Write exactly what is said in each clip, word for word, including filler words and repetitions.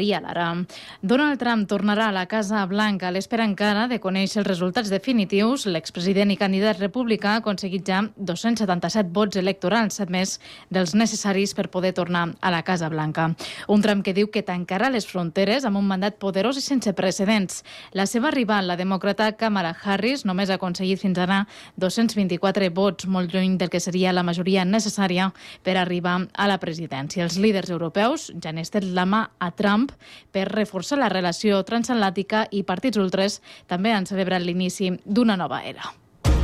Maria Lara. Donald Trump tornarà a la Casa Blanca a l'espera encara de conèixer els resultats definitius. L'expresident i candidat republicà ha aconseguit ja dos-cents setanta-set vots electorals, set més dels necessaris per poder tornar a la Casa Blanca. Un Trump que diu que tancarà les fronteres amb un mandat poderós i sense precedents. La seva rival, la demòcrata Kamala Harris, només ha aconseguit fins ara dos-cents vint-i-quatre vots, molt lluny del que seria la majoria necessària per arribar a la presidència. Els líders europeus ja han estat la mà a Trump per reforçar la relació transatlàntica i partits ultres també han celebrat l'inici d'una nova era.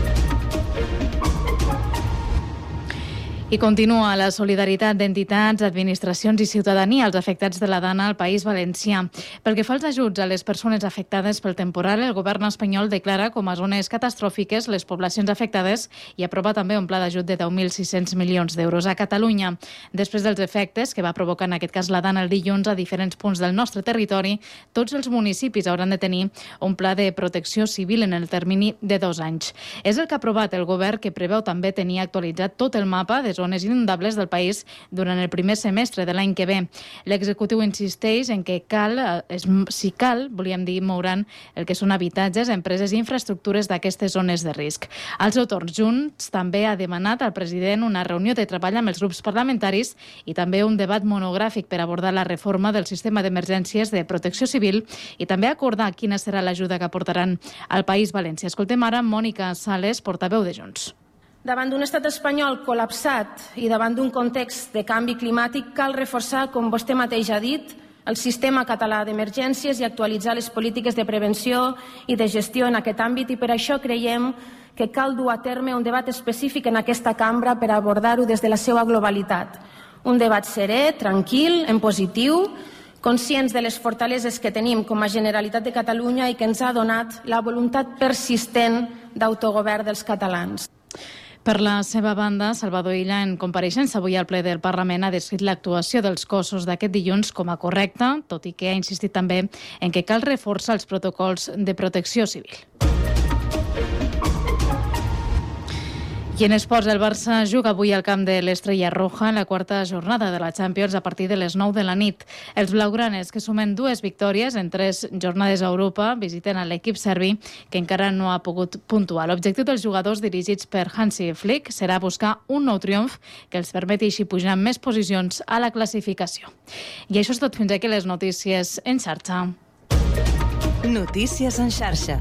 I continua la solidaritat d'entitats, administracions i ciutadania als afectats de la Dana al País Valencià. Pel que fa als ajuts a les persones afectades pel temporal, el govern espanyol declara com a zones catastròfiques les poblacions afectades i aprova també un pla d'ajut de deu mil sis-cents milions d'euros a Catalunya. Després dels efectes que va provocar en aquest cas la Dana el dilluns a diferents punts del nostre territori, tots els municipis hauran de tenir un pla de protecció civil en el termini de dos anys. És el que ha aprovat el govern, que preveu també tenir actualitzat tot el mapa de zones inundables del país durant el primer semestre de l'any que ve. L'executiu insisteix en que cal, si cal, volíem dir, mouran el que són habitatges, empreses i infraestructures d'aquestes zones de risc. Al seu torn, Junts també ha demanat al president una reunió de treball amb els grups parlamentaris i també un debat monogràfic per abordar la reforma del sistema d'emergències de protecció civil i també acordar quina serà l'ajuda que aportaran al País Valencià. Escoltem ara Mònica Sales, portaveu de Junts. Davant d'un estat espanyol col·lapsat i davant d'un context de canvi climàtic, cal reforçar, com vostè mateix ha dit, el sistema català d'emergències i actualitzar les polítiques de prevenció i de gestió en aquest àmbit, i per això creiem que cal dur a terme un debat específic en aquesta cambra per abordar-ho des de la seva globalitat. Un debat serè, tranquil, en positiu, conscients de les fortaleses que tenim com a Generalitat de Catalunya i que ens ha donat la voluntat persistent d'autogovern dels catalans. Per la seva banda, Salvador Illa, en compareixença avui al ple del Parlament, ha descrit l'actuació dels cossos d'aquest dilluns com a correcta, tot i que ha insistit també en que cal reforçar els protocols de protecció civil. I en esports, el Barça juga avui al camp de l'Estrella Roja en la quarta jornada de la Champions a partir de les nou de la nit. Els blaugranes, que sumen dues victòries en tres jornades a Europa, visiten a l'equip serbi, que encara no ha pogut puntuar. L'objectiu dels jugadors dirigits per Hansi Flick serà buscar un nou triomf que els permeti així pujar més posicions a la classificació. I això és tot, fins aquí les notícies en xarxa. Notícies en xarxa.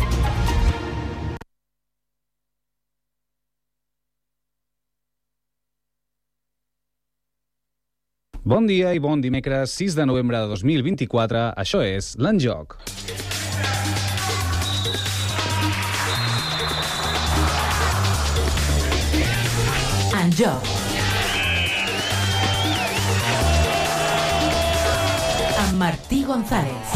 Bon dia i bon dimecres sis de novembre de dos mil vint-i-quatre. Això és l'Enjoc. Enjoc. Amb Martí González.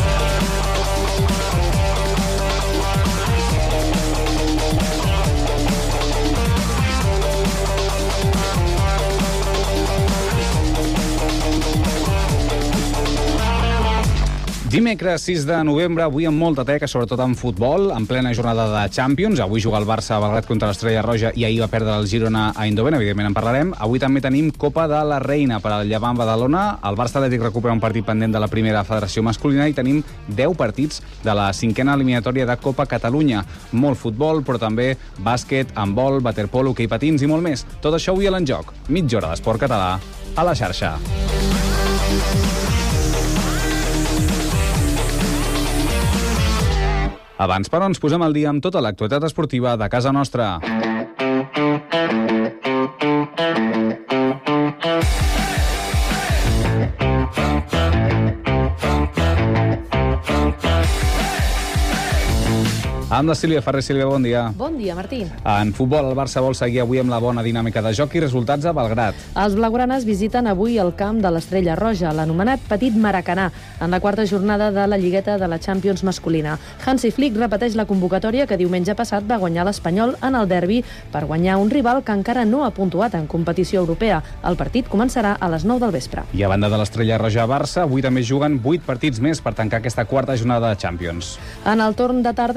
Dimecres sis de novembre, avui amb molta teca, sobretot en futbol, en plena jornada de Champions. Avui juga el Barça a Belgrad contra l'Estrella Roja i ahir va perdre el Girona a Eindhoven, evidentment en parlarem. Avui també tenim Copa de la Reina per al Llevant Badalona. El Barça Atlètic recupera un partit pendent de la primera federació masculina i tenim deu partits de la cinquena eliminatòria de Copa Catalunya. Molt futbol, però també bàsquet, handbol, waterpolo, hoquei patins i molt més. Tot això avui a l'Enjoc. Mitja hora d'esport català a la xarxa. Abans, però, ens posem al dia amb tota l'actualitat esportiva de casa nostra. Amb la Sílvia Ferrer. Sílvia, bon dia. Bon dia, Martí. En futbol, el Barça vol seguir avui amb la bona dinàmica de joc i resultats a Belgrad. Els blaugranes visiten avui el camp de l'Estrella Roja, l'anomenat Petit Maracanà, en la quarta jornada de la Lligueta de la Champions masculina. Hansi Flick repeteix la convocatòria que diumenge passat va guanyar l'Espanyol en el derbi per guanyar un rival que encara no ha puntuat en competició europea. El partit començarà a les nou del vespre. I a banda de l'Estrella Roja-Barça, avui també juguen vuit partits més per tancar aquesta quarta jornada de Champions. En el torn de tarda, a tres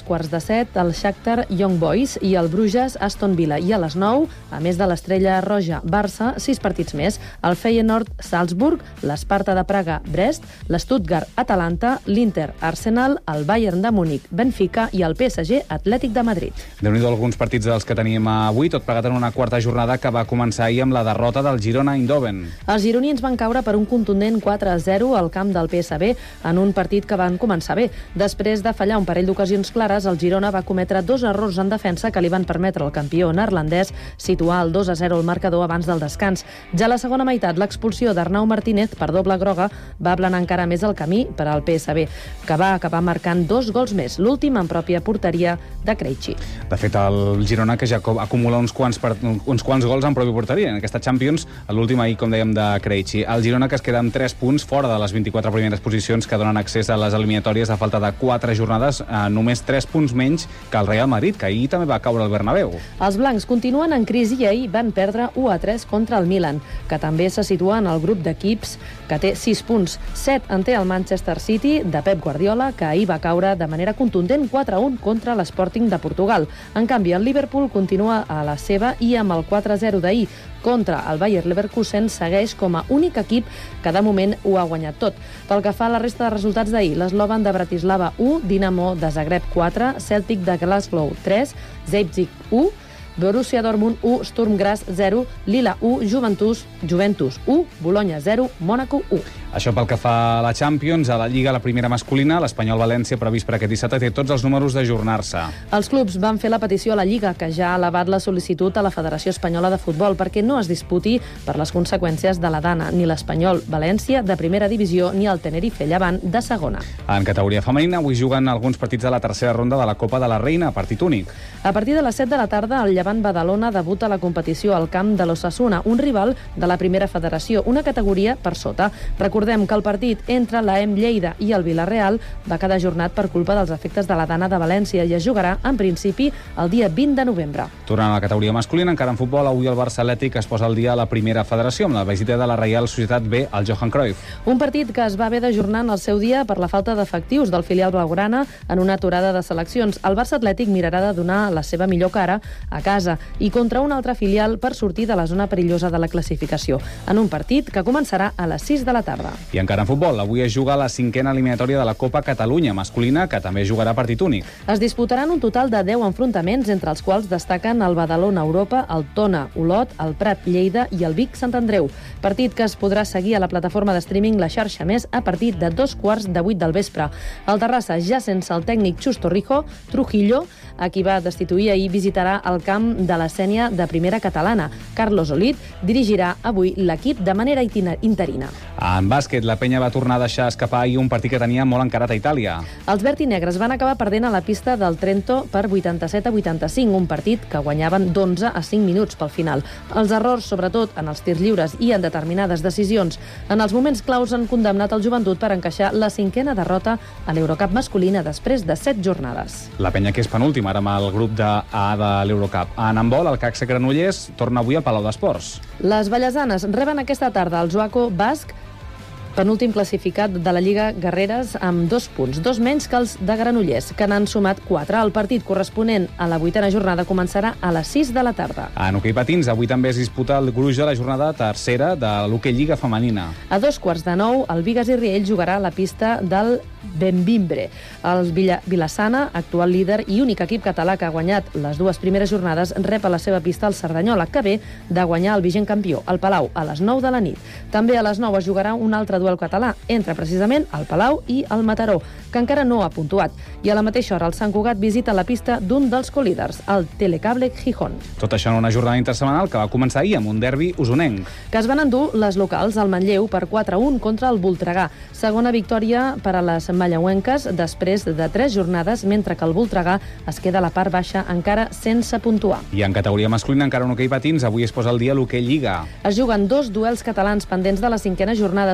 quarts de set, el Shakhtar Young Boys i el Bruges Aston Villa. I a les nou, a més de l'Estrella Roja Barça, sis partits més. El Feyenoord Salzburg, l'Sparta de Praga Brest, l'Stuttgart Atalanta, l'Inter Arsenal, el Bayern de Múnich Benfica i el P S G Atlètic de Madrid. Déu-n'hi-do alguns partits dels que teníem avui, tot plegat en una quarta jornada que va començar ahir amb la derrota del Girona Eindhoven. Els gironins van caure per un contundent quatre a zero al camp del P S B en un partit que van començar bé. Després de fallar un parell d'ocasions clares, el Girona va cometre dos errors en defensa que li van permetre al campió neerlandès situar el dos a zero al marcador abans del descans. Ja a la segona meitat, l'expulsió d'Arnau Martínez per doble groga va aplanar encara més el camí per al P S B, que va acabar marcant dos gols més, l'últim en pròpia porteria de Krejci. De fet, el Girona, que ja acumula uns quants, uns quants gols en pròpia porteria en aquesta Champions, l'últim ahir, com dèiem, de Krejci. El Girona, que es queda amb tres punts fora de les vint-i-quatre primeres posicions que donen accés a les eliminatòries a falta de quatre jornades, eh, només tres punts menys que el Real Madrid, que ahir també va caure al Bernabéu. Els blancs continuen en crisi i ahir van perdre u a tres contra el Milan, que també se situa en el grup d'equips que té sis punts. set en té el Manchester City de Pep Guardiola, que ahir va caure de manera contundent quatre a un contra l'Sporting de Portugal. En canvi, el Liverpool continua a la seva i amb el quatre a zero d'ahir contra el Bayer Leverkusen segueix com a únic equip que de moment ho ha guanyat tot. Pel que fa a la resta de resultats d'ahir, l'Slovan de Bratislava u, Dinamo de Zagreb quatre, Celtic de Glasgow tres, Leipzig u, Borussia Dortmund u, Sturm Graz zero, Lila u, Juventus, Juventus u, Bologna zero, Mònaco u. Això pel que fa a la Champions, a la Lliga, la primera masculina, l'Espanyol València, previst per aquest dissabte, té tots els números d'ajornar-se. Els clubs van fer la petició a la Lliga, que ja ha elevat la sol·licitud a la Federació Espanyola de Futbol perquè no es disputi per les conseqüències de la Dana, ni l'Espanyol València de primera divisió ni el Tenerife Llevant de segona. En categoria femenina, avui juguen alguns partits de la tercera ronda de la Copa de la Reina, partit únic. A partir de les set de la tarda, el Llevant Badalona debuta a la competició al camp de l'Osasuna, un rival de la primera federació, una categoria per sota. Recordem que el partit entre l'A E M Lleida i el Villarreal va quedar ajornat per culpa dels efectes de la Dana de València i es jugarà, en principi, el dia vint de novembre. Tornant a la categoria masculina, encara en futbol, avui el Barça Atlètic es posa al dia a la primera federació amb la visita de la Reial Societat B al Johan Cruyff. Un partit que es va haver d'ajornar en el seu dia per la falta d'efectius del filial blaugrana en una aturada de seleccions. El Barça Atlètic mirarà de donar la seva millor cara a casa i contra un altre filial per sortir de la zona perillosa de la classificació, en un partit que començarà a les sis de la tarda. I encara en futbol, avui es juga la cinquena eliminatòria de la Copa Catalunya masculina, que també jugarà partit únic. Es disputaran un total de deu enfrontaments, entre els quals destaquen el Badalona Europa, el Tona Olot, el Prat Lleida i el Vic Sant Andreu. Partit que es podrà seguir a la plataforma de streaming La Xarxa Més a partir de dos quarts de vuit del vespre. El Terrassa, ja sense el tècnic Xus Torrijo, Trujillo, a qui va destituir ahir, visitarà el camp de la Sénia de primera catalana. Carlos Olit dirigirà avui l'equip de manera interina. En bàsquet, la Penya va tornar a deixar escapar ahir un partit que tenia molt encarat a Itàlia. Els vertinegres van acabar perdent a la pista del Trento per vuitanta-set a vuitanta-cinc, un partit que guanyaven d'onze a cinc minuts pel final. Els errors, sobretot en els tirs lliures i en determinades decisions, en els moments claus han condemnat el Joventut per encaixar la cinquena derrota a l'Eurocup masculina després de set jornades. La Penya, que és penúltima ara amb el grup de A de l'Eurocup. En handbol, el C A C Granollers torna avui al Palau d'Esports. Les vallesanes reben aquesta tarda el Zoaco Basc, penúltim classificat de la Lliga Guerreres, amb dos punts, dos menys que els de Granollers, que n'han sumat quatre. El partit corresponent a la vuitena jornada començarà a les sis de la tarda. En hoquei patins, avui també es disputa el gruix de la jornada tercera de l'Hoquei Lliga femenina. A dos quarts de nou, el Bigues i Riells jugarà a la pista del Benvimbre. El Villa, Vilassana, actual líder i únic equip català que ha guanyat les dues primeres jornades, rep a la seva pista el Cerdanyola, que ve de guanyar el vigent campió, el Palau, a les nou de la nit. També a les nou es jugarà un altre duel català, entre precisament el Palau i el Mataró, que encara no ha puntuat. I a la mateixa hora el Sant Cugat visita la pista d'un dels colíders, el Telecable Gijón. Tot això en una jornada intersetmanal que va començar ahir amb un derbi usonenc. Que es van endur les locals al Manlleu per quatre a un contra el Voltregà. Segona victòria per a les manlleuenques després de tres jornades, mentre que el Voltregà es queda a la part baixa encara sense puntuar. I en categoria masculina, encara en hoquei patins, avui es posa al dia l'Hoquei Lliga. Es juguen dos duels catalans pendents de la cinquena jornada, tots dos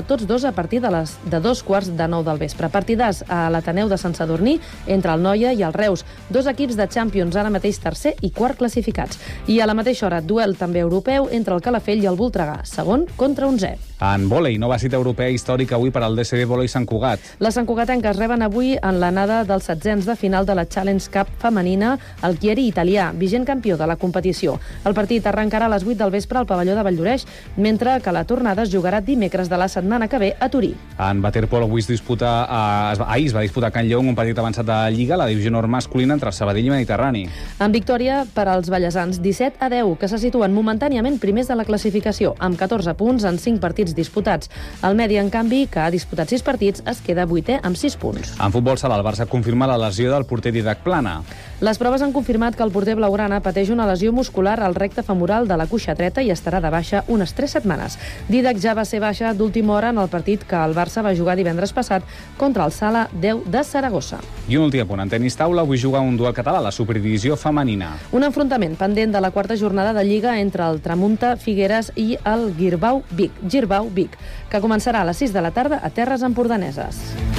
Saragossa a partir de, les, de dos quarts de nou del vespre. Partidars a l'Ateneu de Sant Sadurní entre el Noia i el Reus. Dos equips de Champions, ara mateix tercer i quart classificats. I a la mateixa hora, duel també europeu entre el Calafell i el Voltregà, segon contra onzè. En vòlei, nova cita europea històrica avui per al D C B Vòlei Sant Cugat. Les santcugatenques reben avui en l'anada dels setzents de final de la Challenge Cup femenina el Chieri italià, vigent campió de la competició. El partit arrencarà a les vuit del vespre al pavelló de Valldoreix, mentre que la tornada es jugarà dimecres de la setmana que ve a Turí. En waterpolo avui es disputa, eh, ahir es va disputar a Can Lleó un partit avançat de Lliga, la divisió nord masculina entre Sabadell i Mediterrani. En victòria per als ballesans, disset a deu, que se situen momentàniament primers de la classificació, amb catorze punts en cinc partits disputats. El Medi, en canvi, que ha disputat sis partits, es queda vuitè amb sis punts. En futbol sala, el Barça confirma la lesió del porter Didac Plana. Les proves han confirmat que el porter blaugrana pateix una lesió muscular al recte femoral de la cuixa dreta i estarà de baixa unes tres setmanes. Didac ja va ser baixa d'última hora en el partit que el Barça va jugar divendres passat contra el Sala deu de Saragossa. I un últim punt, en tenis taula, avui juga un duel català a la superdivisió femenina. Un enfrontament pendent de la quarta jornada de Lliga entre el Tramunta Figueres i el Girbau Vic, Girbau Vic, que començarà a les sis de la tarda a terres empordaneses.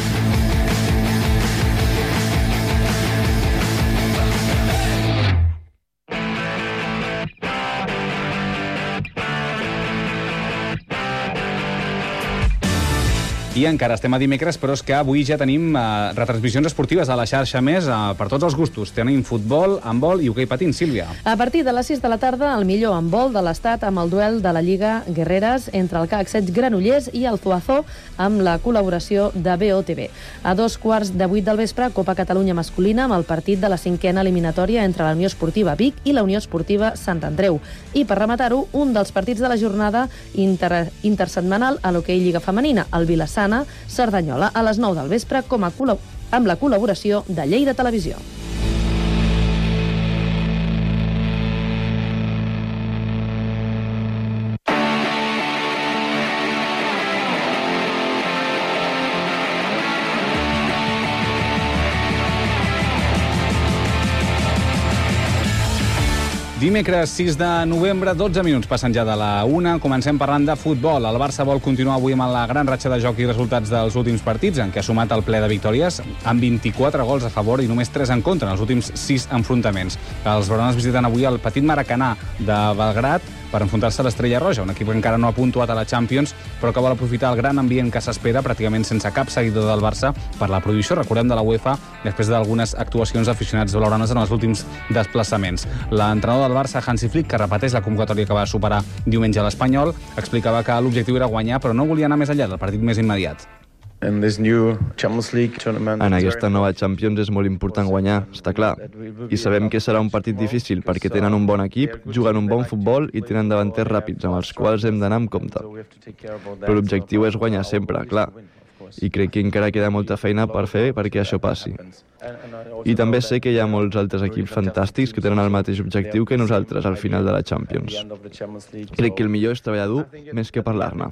I encara estem a dimecres, però és que avui ja tenim eh, retransmissions esportives a la xarxa més eh, per tots els gustos. Tenim futbol, handbol i hoquei patins, Sílvia. A partir de les sis de la tarda, el millor handbol de l'Estat amb el duel de la Lliga Guerreres entre el C A C set Granollers i el Zuazó amb la col·laboració de B O T V. A dos quarts de vuit del vespre, Copa Catalunya masculina amb el partit de la cinquena eliminatòria entre la Unió Esportiva Vic i la Unió Esportiva Sant Andreu. I per rematar-ho, un dels partits de la jornada inter intersetmanal a l'hoquei Lliga Femenina, el Vilassar Cerdanyola, a les nou del vespre com a amb la col·laboració de Lleida Televisió. Dimecres sis de novembre, dotze minuts passen ja de la una. Comencem parlant de futbol. El Barça vol continuar avui amb la gran ratxa de joc i resultats dels últims partits, en què ha sumat el ple de victòries, amb vint-i-quatre gols a favor i només tres en contra en els últims sis enfrontaments. Els blaugranes visiten avui el petit Maracanà de Belgrad per enfrontar-se a l'Estrella Roja, un equip que encara no ha puntuat a la Champions, però que vol aprofitar el gran ambient que s'espera, pràcticament sense cap seguidor del Barça, per la prohibició, recordem, de la UEFA, després d'algunes actuacions d'aficionats blaugranes en els últims desplaçaments. L'entrenador del Barça, Hansi Flick, que repeteix la convocatòria que va superar diumenge a l'Espanyol, explicava que l'objectiu era guanyar, però no volia anar més enllà del partit més immediat. En aquesta nova Champions és molt important guanyar, està clar. I sabem que serà un partit difícil perquè tenen un bon equip, juguen un bon futbol i tenen davanters ràpids amb els quals hem d'anar amb compte. Però l'objectiu és guanyar sempre, clar. I crec que encara queda molta feina per fer perquè això passi. I també sé que hi ha molts altres equips fantàstics que tenen el mateix objectiu que nosaltres al final de la Champions. Crec que el millor és treballar dur més que parlar-ne.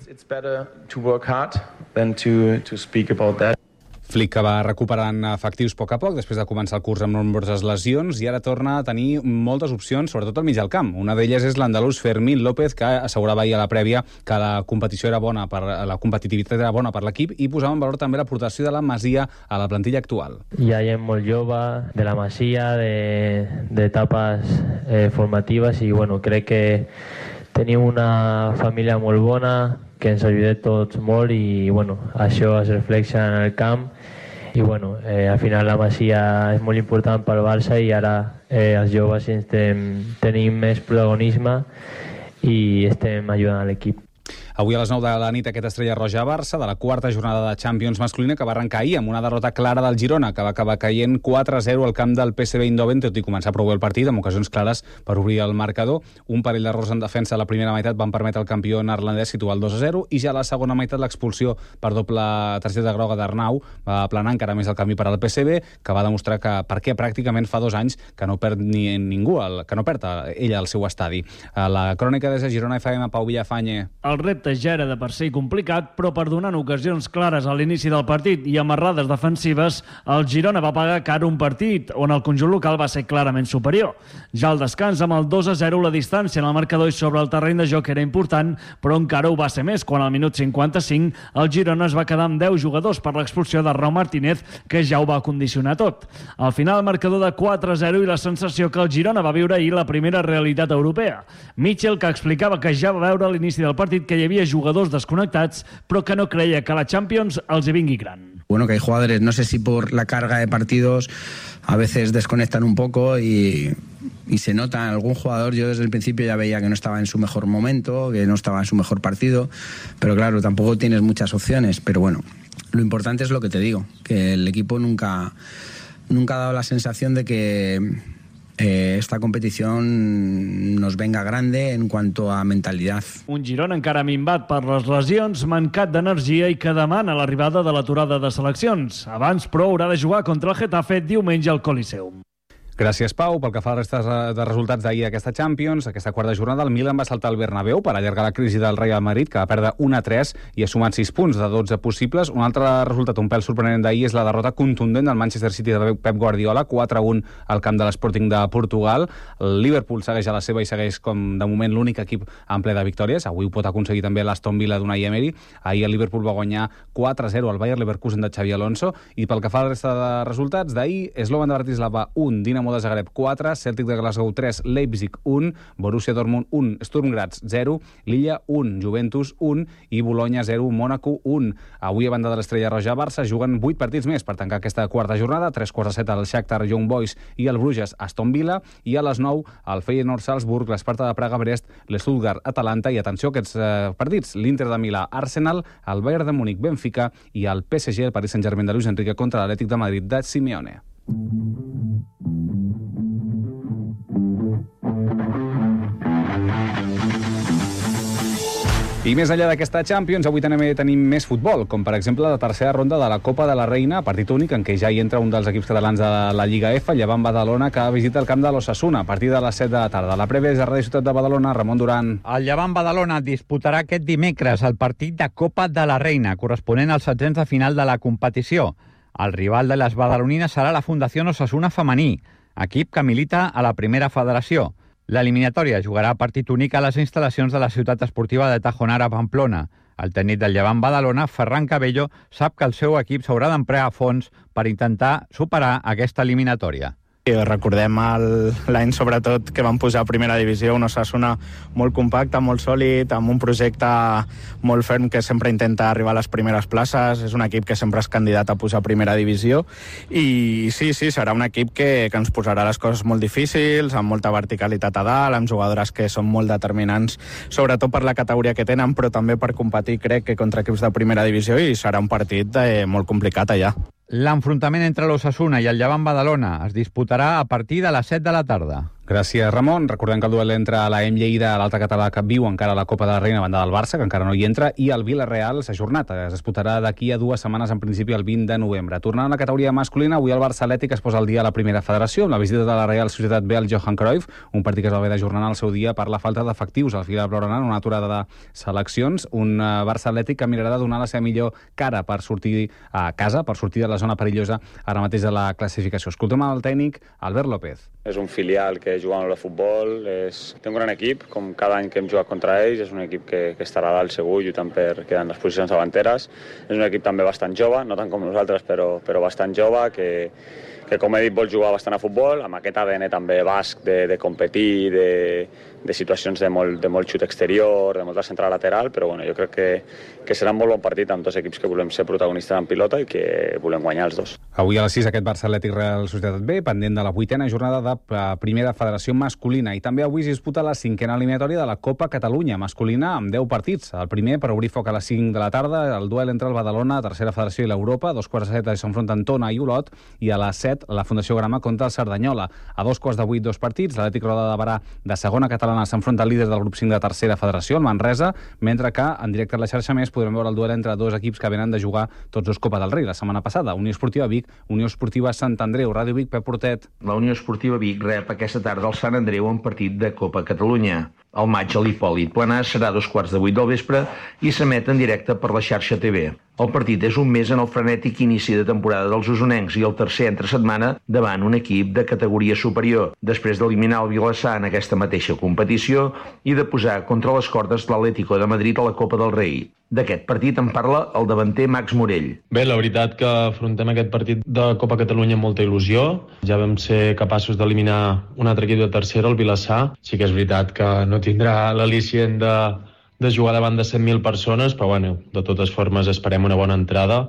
Flick, que va recuperant efectius a poc a poc després de començar el curs amb nombroses lesions i ara torna a tenir moltes opcions, sobretot al mig del camp. Una d'elles és l'andalús Fermín López, que assegurava ahir a la prèvia que la competició era bona, per, la competitivitat era bona per l'equip i posava en valor també l'aportació de la Masia a la plantilla actual. Hi ha gent molt jove, de la Masia, d'etapes eh, formatives i bueno, crec que tenim una família molt bona, que ens ajuda tots molt i bueno, això es reflexa en el camp i bueno, eh, al final la Masia és molt important pel Barça i ara eh, els joves estem, tenim més protagonisme i estem ajudant a l'equip. Avui a les nou de la nit aquest Estrella Roja a Barça, de la quarta jornada de Champions masculina, que va arrencar ahir amb una derrota clara del Girona, que va acabar caient quatre a zero al camp del P S V Eindhoven, tot i començar prou bé el partit, amb ocasions clares per obrir el marcador. Un parell d'errors en defensa a la primera meitat van permetre al campió neerlandès situar el dos a zero, i ja a la segona meitat l'expulsió per doble targeta groga d'Arnau va aplanar encara més el camí per al P S V, que va demostrar que per què pràcticament fa dos anys que no perd ni ningú, el, que no perd ella al seu estadi. A la crònica des de Girona F M, Pau Villafañe. El repte mateix ja era de per si complicat, però per donar ocasions clares a l'inici del partit i amarrades defensives, el Girona va pagar car un partit on el conjunt local va ser clarament superior. Ja al descans, amb el dos a zero, la distància en el marcador i sobre el terreny de joc era important, però encara ho va ser més quan al minut cinquanta-cinc el Girona es va quedar amb deu jugadors per l'expulsió de Raúl Martínez, que ja ho va condicionar tot. Al final, el marcador de quatre a zero i la sensació que el Girona va viure ahir la primera realitat europea. Mitchell, que explicava que ja va veure a l'inici del partit que hi havia jugadors desconnectats, però que no creia que la Champions els hi vingui gran. Bueno, que hay jugadores, no sé si por la carga de partidos, a veces desconectan un poco y, y se nota en algún jugador. Yo desde el principio ya veía que no estaba en su mejor momento, que no estaba en su mejor partido, pero claro, tampoco tienes muchas opciones. Pero bueno, lo importante es lo que te digo, que el equipo nunca, nunca ha dado la sensación de que Eh, esta competición nos venga grande en cuanto a mentalidad. Un Girona encara minvat per les lesions, mancat d'energia i que demana l'arribada de l'aturada de seleccions. Abans, però, haurà de jugar contra el Getafe diumenge al Coliseum. Gràcies, Pau. Pel que fa a la resta de resultats d'ahir d'aquesta Champions, aquesta quarta jornada, el Milan va saltar al Bernabéu per allargar la crisi del Real Madrid, que va perdre un a tres i ha sumat sis punts de dotze possibles. Un altre resultat un pèl sorprenent d'ahir és la derrota contundent del Manchester City de Pep Guardiola, quatre a un al camp de l'Sporting de Portugal. El Liverpool segueix a la seva i segueix com, de moment, l'únic equip en ple de victòries. Avui ho pot aconseguir també l'Aston Villa d'Unai Emery. Ahir el Liverpool va guanyar quatre a zero al Bayer Leverkusen de Xabi Alonso. I pel que fa a la resta de resultats d'ahir, Slovan de Bratislava un, Dinamo de Zagreb quatre, Celtic de Glasgow tres, Leipzig un, Borussia Dortmund un, Sturm Graz zero, Lilla un, Juventus un i Bologna zero, Mónaco un. Avui, a banda de l'Estrella Roja, Barça juguen vuit partits més per tancar aquesta quarta jornada, tres quarts de set al Shakhtar, Young Boys i el Bruges, Aston Villa, i a les nou el Feyenoord Salzburg, l'Esparta de Praga Brest, l'Stuttgart Atalanta, i atenció a aquests eh, partits, l'Inter de Milà Arsenal, el Bayern de Múnich Benfica i el P S G, el Paris Saint-Germain de Luis Enrique contra l'Atlètic de Madrid de Simeone. I més enllà d'aquesta Champions, avui també tenim més futbol, com per exemple la tercera ronda de la Copa de la Reina, partit únic en què ja hi entra un dels equips catalans de la Lliga F, Llevant Badalona, que visita el camp de l'Osasuna a partir de les set de la tarda. La prèvia és a Ràdio Ciutat de Badalona, Ramon Duran. El Llevant Badalona disputarà aquest dimecres el partit de Copa de la Reina, corresponent als setzents de final de la competició. El rival de les badalonines serà la Fundació Osasuna Femení, equip que milita a la primera federació. L'eliminatòria jugarà a partit únic a les instal·lacions de la ciutat esportiva de Tajonar a Pamplona. El tècnic del Llevant Badalona, Ferran Cabello, sap que el seu equip s'haurà d'emprar a fons per intentar superar aquesta eliminatòria. Recordem l'any, sobretot, que vam posar a primera divisió, un Osasuna molt compacte, molt sòlid, amb un projecte molt ferm que sempre intenta arribar a les primeres places. És un equip que sempre és candidat a posar a primera divisió i sí, sí, serà un equip que, que ens posarà les coses molt difícils, amb molta verticalitat a dalt, amb jugadores que són molt determinants, sobretot per la categoria que tenen, però també per competir, crec, que contra equips de primera divisió, i serà un partit eh, molt complicat allà. L'enfrontament entre l'Osasuna i el Llevant Badalona es disputarà a partir de les set de la tarda. Gràcies, Ramon. Recordem que el duel entre l'A E M Lleida, l'altre català que viu encara a la Copa de la Reina, a banda del Barça, que encara no hi entra, i el Villarreal s'ha ajornat. Es disputarà d'aquí a dues setmanes, en principi el vint de novembre. Tornant a la categoria masculina, avui el Barça Atlètic es posa al dia a la primera federació, amb la visita de la Real Societat B al Johan Cruyff, un partit que es va haver d'ajornar al seu dia per la falta d'efectius al final de una aturada de seleccions. Un Barça Atlètic que mirarà de donar la seva millor cara per sortir a casa, per sortir de la zona perillosa ara mateix de la classificació. Escoltem el tècnic Albert López. És un filial que juga en el futbol, és... té un gran equip, com cada any que hem jugat contra ells, és un equip que, que estarà dalt segur, lluitant per quedar en les posicions davanteres. És un equip també bastant jove, no tant com nosaltres, però, però bastant jove, que, que com he dit vol jugar bastant a futbol, amb aquest A D N també basc de, de competir, de, de situacions de molt, de molt xut exterior, de molta central lateral, però bueno, jo crec que, que serà un molt bon partit amb dos equips que volem ser protagonistes en pilota i que volem guanyar els dos. Avui a les sis aquest Barça Atlètic Real Societat B, pendent de la vuitena jornada de primera federació masculina, i també avui es disputa la cinquena eliminatòria de la Copa Catalunya masculina amb deu partits. El primer per obrir foc a les cinc de la tarda, el duel entre el Badalona, tercera federació, i l'Europa. A dos quarts de set s'enfronten Tona i Olot, i a les set la Fundació Grama contra el Cerdanyola. A dos quarts de vuit dos partits, l'Atlètic Roda de Barà de segona catalana s'enfronta al líder del grup cinc de tercera federació, el Manresa, mentre que en directe a la xarxa més podrem veure el duel entre dos equips que venen de jugar tots dos Copa del Rei la setmana passada, Unió Esportiva Vic, Unió Esportiva Sant Andreu. Ràdio Vic, Pep Portet. La Unió Esportiva Vic rep aquesta tarda el Sant Andreu en partit de Copa Catalunya. El matx a l'Hipòlit Planàs serà a dos quarts de vuit del vespre i s'emet en directe per la xarxa T V. El partit és un mes en el frenètic inici de temporada dels usonencs i el tercer entre setmana davant un equip de categoria superior, després d'eliminar el Vilassar en aquesta mateixa competició i de posar contra les cordes l'Atlético de Madrid a la Copa del Rei. D'aquest partit en parla el davanter Max Morell. Bé, la veritat que afrontem aquest partit de Copa Catalunya amb molta il·lusió. Ja vam ser capaços d'eliminar un altre equip de tercera, el Vilassar. Sí que és veritat que no tindrà l'al·licient de, de jugar davant de cent mil persones, però bueno, de totes formes esperem una bona entrada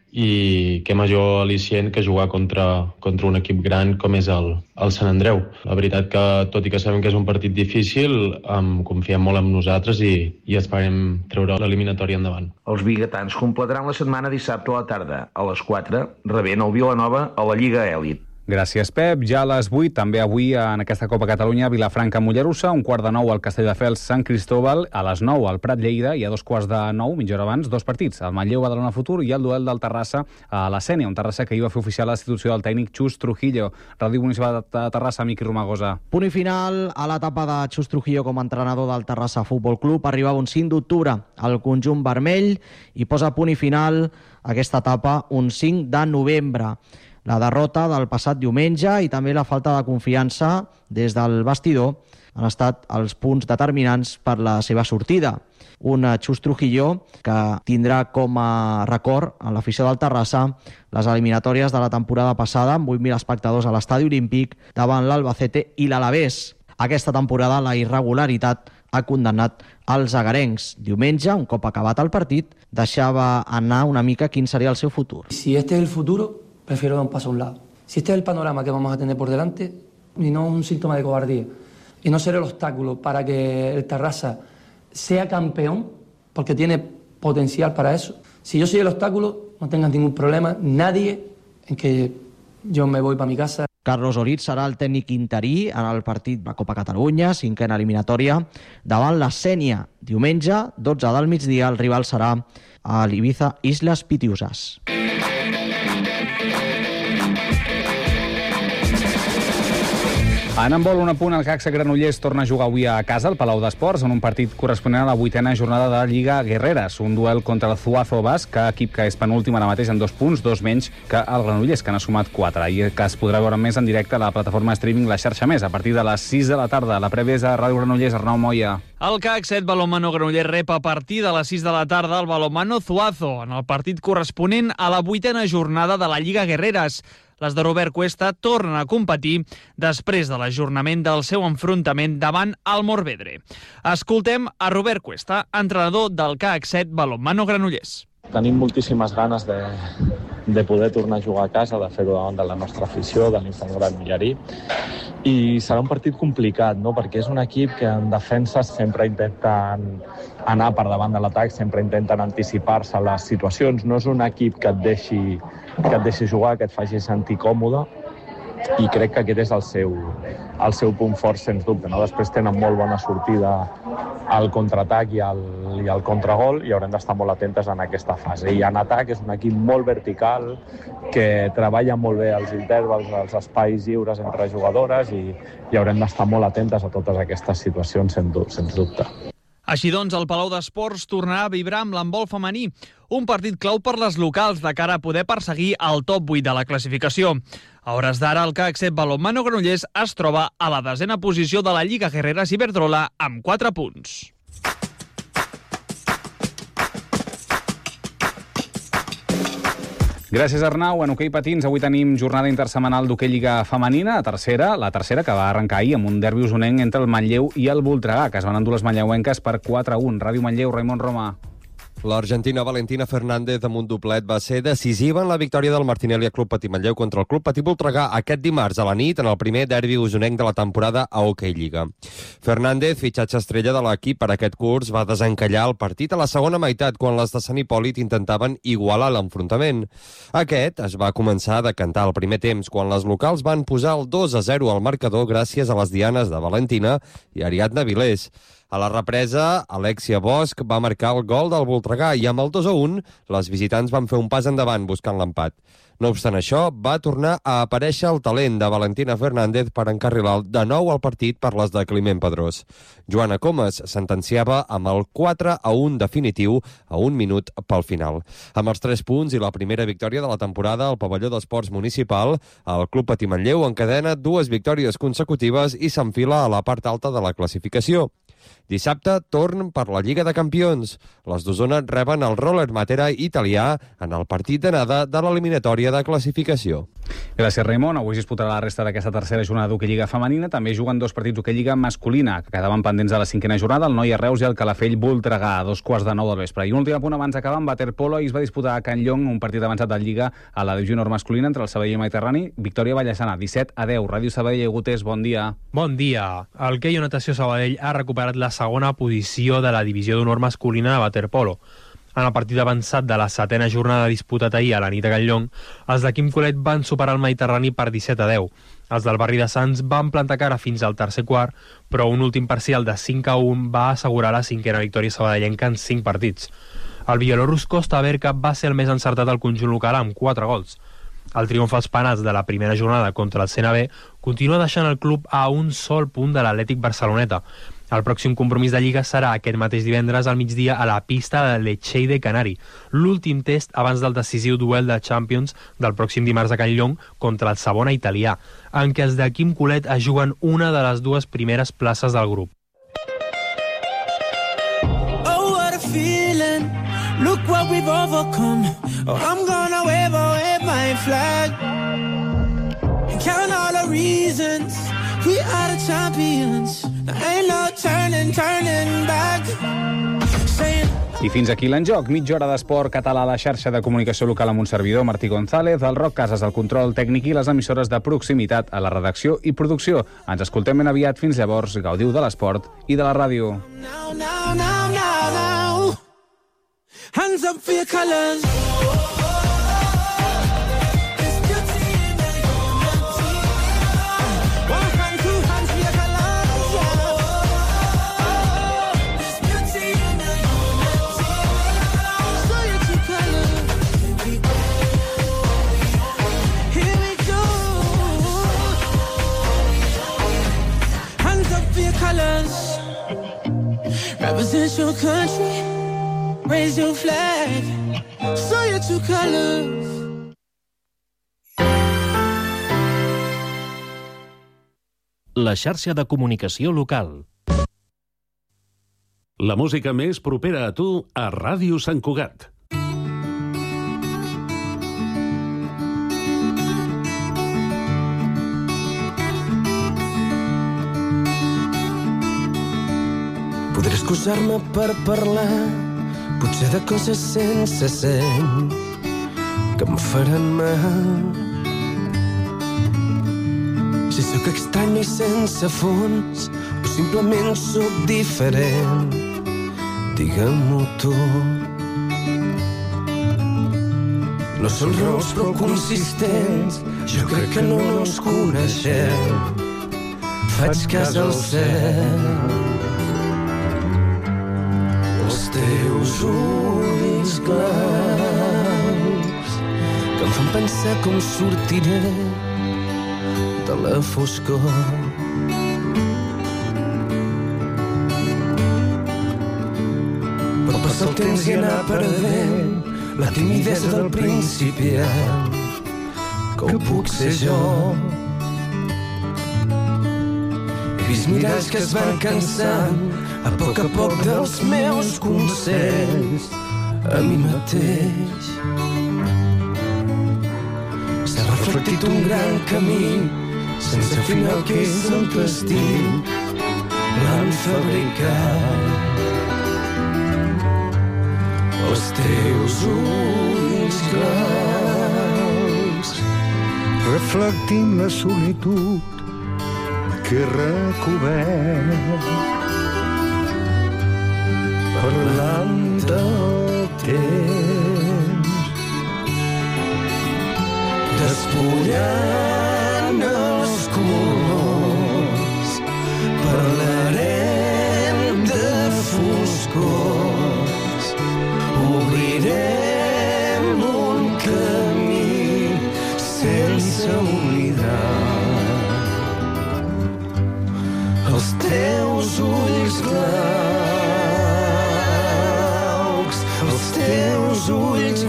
i què major al·licient que jugar contra, contra un equip gran com és el, el Sant Andreu. La veritat que, tot i que sabem que és un partit difícil, um, confiem molt en nosaltres i, i esperem treure l'eliminatòria endavant. Els biguetans completaran la setmana dissabte a la tarda, a les quatre, rebent el Vilanova a la Lliga Èlit. Gràcies, Pep. Ja a les vuit, també avui en aquesta Copa Catalunya, Vilafranca, Mollerussa, un quart de nou al Castelldefels, Sant Cristóbal, a les nou al Prat Lleida i a dos quarts de nou, mitja hora abans, dos partits, el Manlleu Badalona Futur i el duel del Terrassa a la Sénia, un Terrassa que hi va fer oficial la destitució del tècnic Xus Trujillo. Ràdio Municipal de Terrassa, Miqui Romagosa. Punt i final a l'etapa de Xus Trujillo com a entrenador del Terrassa Futbol Club. Arribava un cinc d'octubre al conjunt vermell i posa punt i final a aquesta etapa un cinc de novembre. La derrota del passat diumenge i també la falta de confiança des del vestidor han estat els punts determinants per la seva sortida. Un Xus Trujillo que tindrà com a record en l'afició del Terrassa les eliminatòries de la temporada passada amb vuit mil espectadors a l'Estadi Olímpic davant l'Albacete i l'Alavés. Aquesta temporada la irregularitat ha condemnat els agarencs. Diumenge, un cop acabat el partit, deixava anar una mica quin seria el seu futur. Si este es el futuro, prefiero dar un paso a un lado. Si este es el panorama que vamos a tener por delante, y no un síntoma de cobardía, y no ser el obstáculo para que el Terrassa sea campeón, porque tiene potencial para eso. Si yo soy el obstáculo, no tengas ningún problema, nadie, en que yo me voy para mi casa. Carlos Oritz serà el tècnic interí en el partit de Copa Catalunya, cinquena eliminatòria, davant la Sénia. Diumenge, dotze del migdia, el rival serà a l'Ibiza Islas Pitiusas. En handbol, un apunt, el Caxa Granollers torna a jugar avui a casa, al Palau d'Esports, en un partit corresponent a la vuitena jornada de Lliga Guerreres. Un duel contra el Zuazo Basc, equip que és penúltim ara mateix en dos punts, dos menys que el Granollers, que n'ha sumat quatre, i que es podrà veure més en directe a la plataforma streaming La Xarxa Més, a partir de les sis de la tarda. La prèvia és a Ràdio Granollers, Arnau Moya. El C A C set Balonmano Granollers rep a partir de les sis de la tarda el Balonmano Zuazo, en el partit corresponent a la vuitena jornada de la Lliga Guerreres. Les de Robert Cuesta tornen a competir després de l'ajornament del seu enfrontament davant el Morvedre. Escoltem a Robert Cuesta, entrenador del C A C set Balonmano Granollers. Tenim moltíssimes ganes de, de poder tornar a jugar a casa, de fer-ho davant de la nostra afició, de l'Infant Gran Millarí. I serà un partit complicat, no? Perquè és un equip que en defensa sempre intenten anar per davant de l'atac, sempre intenten anticipar-se a les situacions. No és un equip que et deixi, que et deixi jugar, que et faci sentir còmode, i crec que aquest és el seu, el seu punt fort, sens dubte. No? Després tenen molt bona sortida al contraatac i al, i al contragol, i haurem d'estar molt atentes en aquesta fase. I en atac és un equip molt vertical, que treballa molt bé els intervals, els espais lliures entre jugadores, i, i haurem d'estar molt atentes a totes aquestes situacions, sens dubte. Així doncs, el Palau d'Esports tornarà a vibrar amb l'handbol femení, un partit clau per les locals de cara a poder perseguir el top vuit de la classificació. A hores d'ara, el C A C set Balonmano Granollers es troba a la desena posició de la Lliga Guerreres Iberdrola amb quatre punts. Gràcies, Arnau. En hoquei patins, avui tenim jornada intersetmanal d'hoquei Lliga Femenina, la tercera, la tercera que va arrencar ahir amb un derbi usonenc entre el Manlleu i el Voltregà, que es van endur les manlleuenques per quatre a un. Ràdio Manlleu, Raimon Roma. L'argentina Valentina Fernández amb un doblet va ser decisiva en la victòria del Martinelli Club Patí Manlleu contra el Club Patí Voltregà aquest dimarts a la nit en el primer derbi usonenc de la temporada a Hoquei Lliga. Fernández, fitxatge estrella de l'equip per aquest curs, va desencallar el partit a la segona meitat quan les de Sant Hipòlit intentaven igualar l'enfrontament. Aquest es va començar a decantar al primer temps quan les locals van posar el dos a zero al marcador gràcies a les dianes de Valentina i Ariadna Vilés. A la represa, Alexia Bosch va marcar el gol del Voltregà i amb el dos a un les visitants van fer un pas endavant buscant l'empat. No obstant això, va tornar a aparèixer el talent de Valentina Fernández per encarrilar de nou el partit per les de Climent Pedrós. Joana Comas sentenciava amb el quatre a un definitiu a un minut pel final. Amb els tres punts i la primera victòria de la temporada al pavelló d'esports municipal, el Club Patí Manlleu encadena dues victòries consecutives i s'enfila a la part alta de la classificació. Dissabte, torn per la Lliga de Campions. Les d'Osona reben el Roller Matera italià en el partit d'anada de l'eliminatòria de classificació. Gràcies, Raimon. Avui es disputarà la resta d'aquesta tercera jornada d'Hockey Lliga femenina. També juguen dos partits d'Hockey Lliga masculina, que quedaven pendents de la cinquena jornada, el Noia Reus i el Calafell Voltregà, a dos quarts de nou del vespre. I un últim punt abans d'acabar, en waterpolo, i es va disputar a Can Llong un partit avançat de Lliga a la divisió honor masculina entre el Sabadell i el Mediterrani. Victòria Vallesana, disset a deu. Ràdio Sabadell, Gutés, bon dia. Bon dia. El Queio Natació Sabadell ha recuperat la segona posició de la divisió d'honor masculina de waterpolo. En el partit avançat de la setena jornada disputat ahir a la nit a Can Llong, els de Quim Colet van superar el Mediterrani per disset a deu. Els del barri de Sants van plantar cara fins al tercer quart, però un últim parcial de cinc a un va assegurar la cinquena victòria sabadellenca en cinc partits. El bielorús Costa Berca va ser el més encertat al conjunt local amb quatre gols. El triomf als penals de la primera jornada contra el C N B continua deixant el club a un sol punt de l'Atlètic Barceloneta. El pròxim compromís de Lliga serà aquest mateix divendres al migdia a la pista de Lecce de Canari, l'últim test abans del decisiu duel de Champions del pròxim dimarts a Can Llong contra el Savona italià, en què els de Quim Colet es juguen una de les dues primeres places del grup. Oh, what a feeling. Look what we've overcome. Oh, I'm gonna wave away my flag and count all the reasons we are the champions. There ain't no turning, turning back. Saying I fins aquí l'enjoc. Mitja hora d'esport català a la xarxa de comunicació local amb un servidor, Martí González, el Roc Casas, el control tècnic i les emissores de proximitat a la redacció i producció. Ens escoltem ben aviat. Fins llavors, gaudiu de l'esport i de la ràdio. now, now, now, now, now. Hands up for your colors. Represent your country, raise your flag, show your true colors. La xarxa de comunicació local. La música més propera a tu a Ràdio Sant Cugat. Podré excusar-me per parlar, potser de coses sense seny, que em faran mal. Si sóc estrany i sense fons, o simplement sóc diferent, digue-m'ho tu. No són raons prou consistents, jo crec que no ens coneixem. Faig cas al cel. Els teus ulls clars que em fan pensar com sortiré de la foscor. Pot passar el temps i anar perdent la timidesa del principiant, que ho puc ser jo. He vist miralls que es van cansant a poc a poc dels meus consells a mi mateix. S'ha reflectit un gran camí sense final que és el destí, l'han fabricat. Els teus ulls clars reflectint la solitud que he recobert, parlant del temps, despullant els colors, parlarem de foscors, obrirem un camí teus ulls glaucs, els teus ulls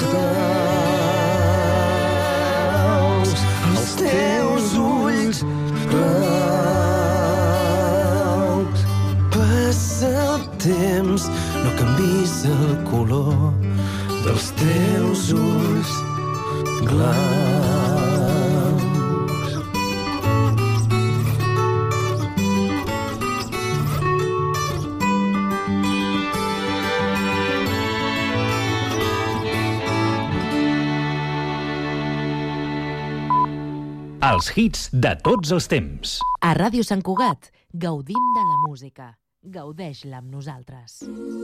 glaucs, els teus ulls glaucs. Passa el temps, no canvis el color dels teus ulls glaucs. Els hits de tots els temps. A Ràdio Sant Cugat gaudim de la música. Gaudeix-la amb nosaltres.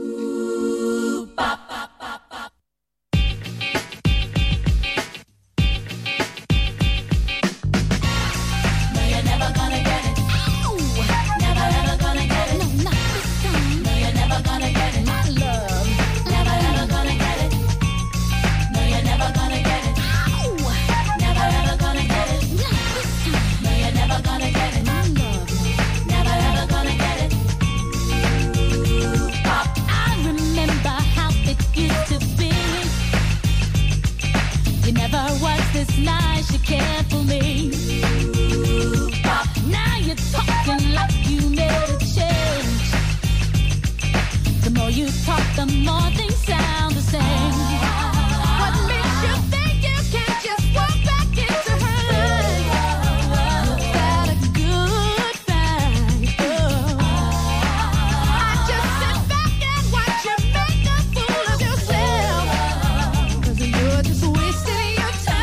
This night you cared for me. Pop, now you're talking like you made a change. The more you talk, the more things sound the same. What makes you think you can't just walk back into her life? That a good fight. Oh. I just sit back and watch you make a fool of yourself. 'Cause you're just wasting your time.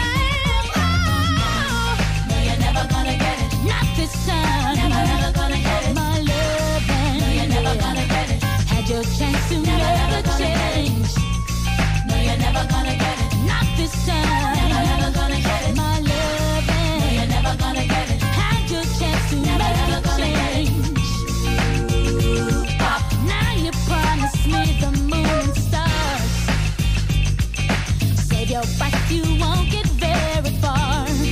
This time, never, never gonna get it. My love, and no, you're never gonna get it. Had your chance to never, never change. No, you're never gonna get it. Not this time, never, never gonna get it. My love, and no, you're never gonna get it. Had your chance to never, never change. Pop, now you promised me the moon and stars. Save your breath, you won't get very far.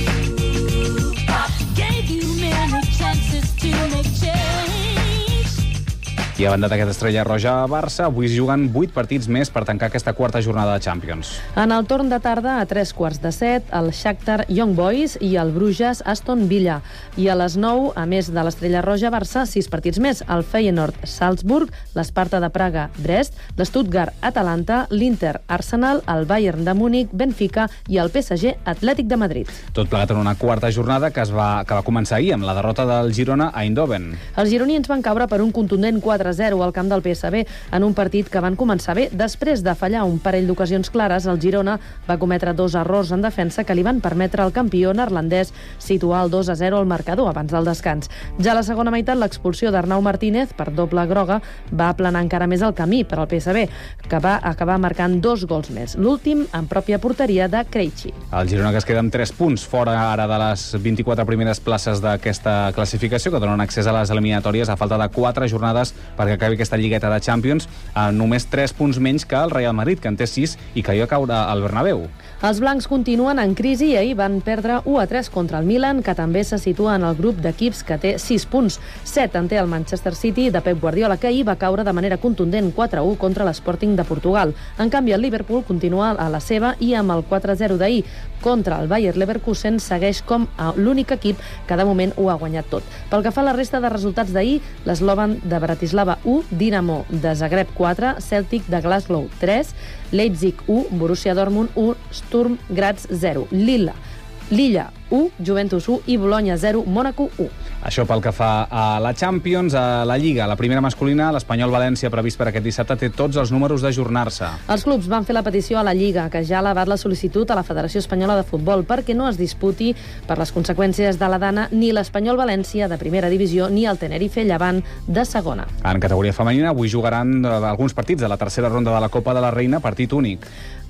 I a banda d'aquesta estrella roja a Barça, avui es juguen vuit partits més per tancar aquesta quarta jornada de Champions. En el torn de tarda, a tres quarts de set, el Shakhtar Young Boys i el Bruges Aston Villa. I a les nou, a més de l'estrella roja Barça, sis partits més, el Feyenoord Salzburg, l'Esparta de Praga Brest, l'Stuttgart Atalanta, l'Inter Arsenal, el Bayern de Múnich Benfica i el P S G Atlètic de Madrid. Tot plegat en una quarta jornada que, es va, que va començar ahir amb la derrota del Girona a Eindhoven. Els gironins van caure per un contundent quatre a zero al camp del P S B en un partit que van començar bé. Després de fallar un parell d'ocasions clares, el Girona va cometre dos errors en defensa que li van permetre al campió neerlandès situar el dos a zero al marcador abans del descans. Ja a la segona meitat, l'expulsió d'Arnau Martínez per doble groga va aplanar encara més el camí per al P S B, que va acabar marcant dos gols més. L'últim en pròpia porteria de Krejci. El Girona, que es queda amb tres punts fora ara de les vint-i-quatre primeres places d'aquesta classificació, que donen accés a les eliminatòries a falta de quatre jornades perquè acabi aquesta lligueta de Champions, a només tres punts menys que el Real Madrid, que en té sis i que hi va caure al Bernabéu. Els blancs continuen en crisi i ahir van perdre u a tres contra el Milan, que també se situa en el grup d'equips que té sis punts. set en té el Manchester City de Pep Guardiola, que ahir va caure de manera contundent quatre a u contra l'Sporting de Portugal. En canvi, el Liverpool continua a la seva i amb el quatre a zero d'ahir contra el Bayer Leverkusen segueix com l'únic equip que de moment ho ha guanyat tot. Pel que fa a la resta de resultats d'ahir, l'Slovan de Bratislava u, Dinamo de Zagreb quatre, Celtic de Glasgow tres, Leipzig u, Borussia Dortmund u, Sturm Graz zero, Lilla, Lilla u, Juventus u i Bologna zero, Mònaco u. Això pel que fa a la Champions. A la Lliga, la primera masculina, l'Espanyol València, previst per aquest dissabte, té tots els números d'ajornar-se. Els clubs van fer la petició a la Lliga, que ja ha elevat la sol·licitud a la Federació Espanyola de Futbol perquè no es disputi per les conseqüències de la Dana ni l'Espanyol València de primera divisió ni el Tenerife Llevant de segona. En categoria femenina, avui jugaran alguns partits de la tercera ronda de la Copa de la Reina, partit únic.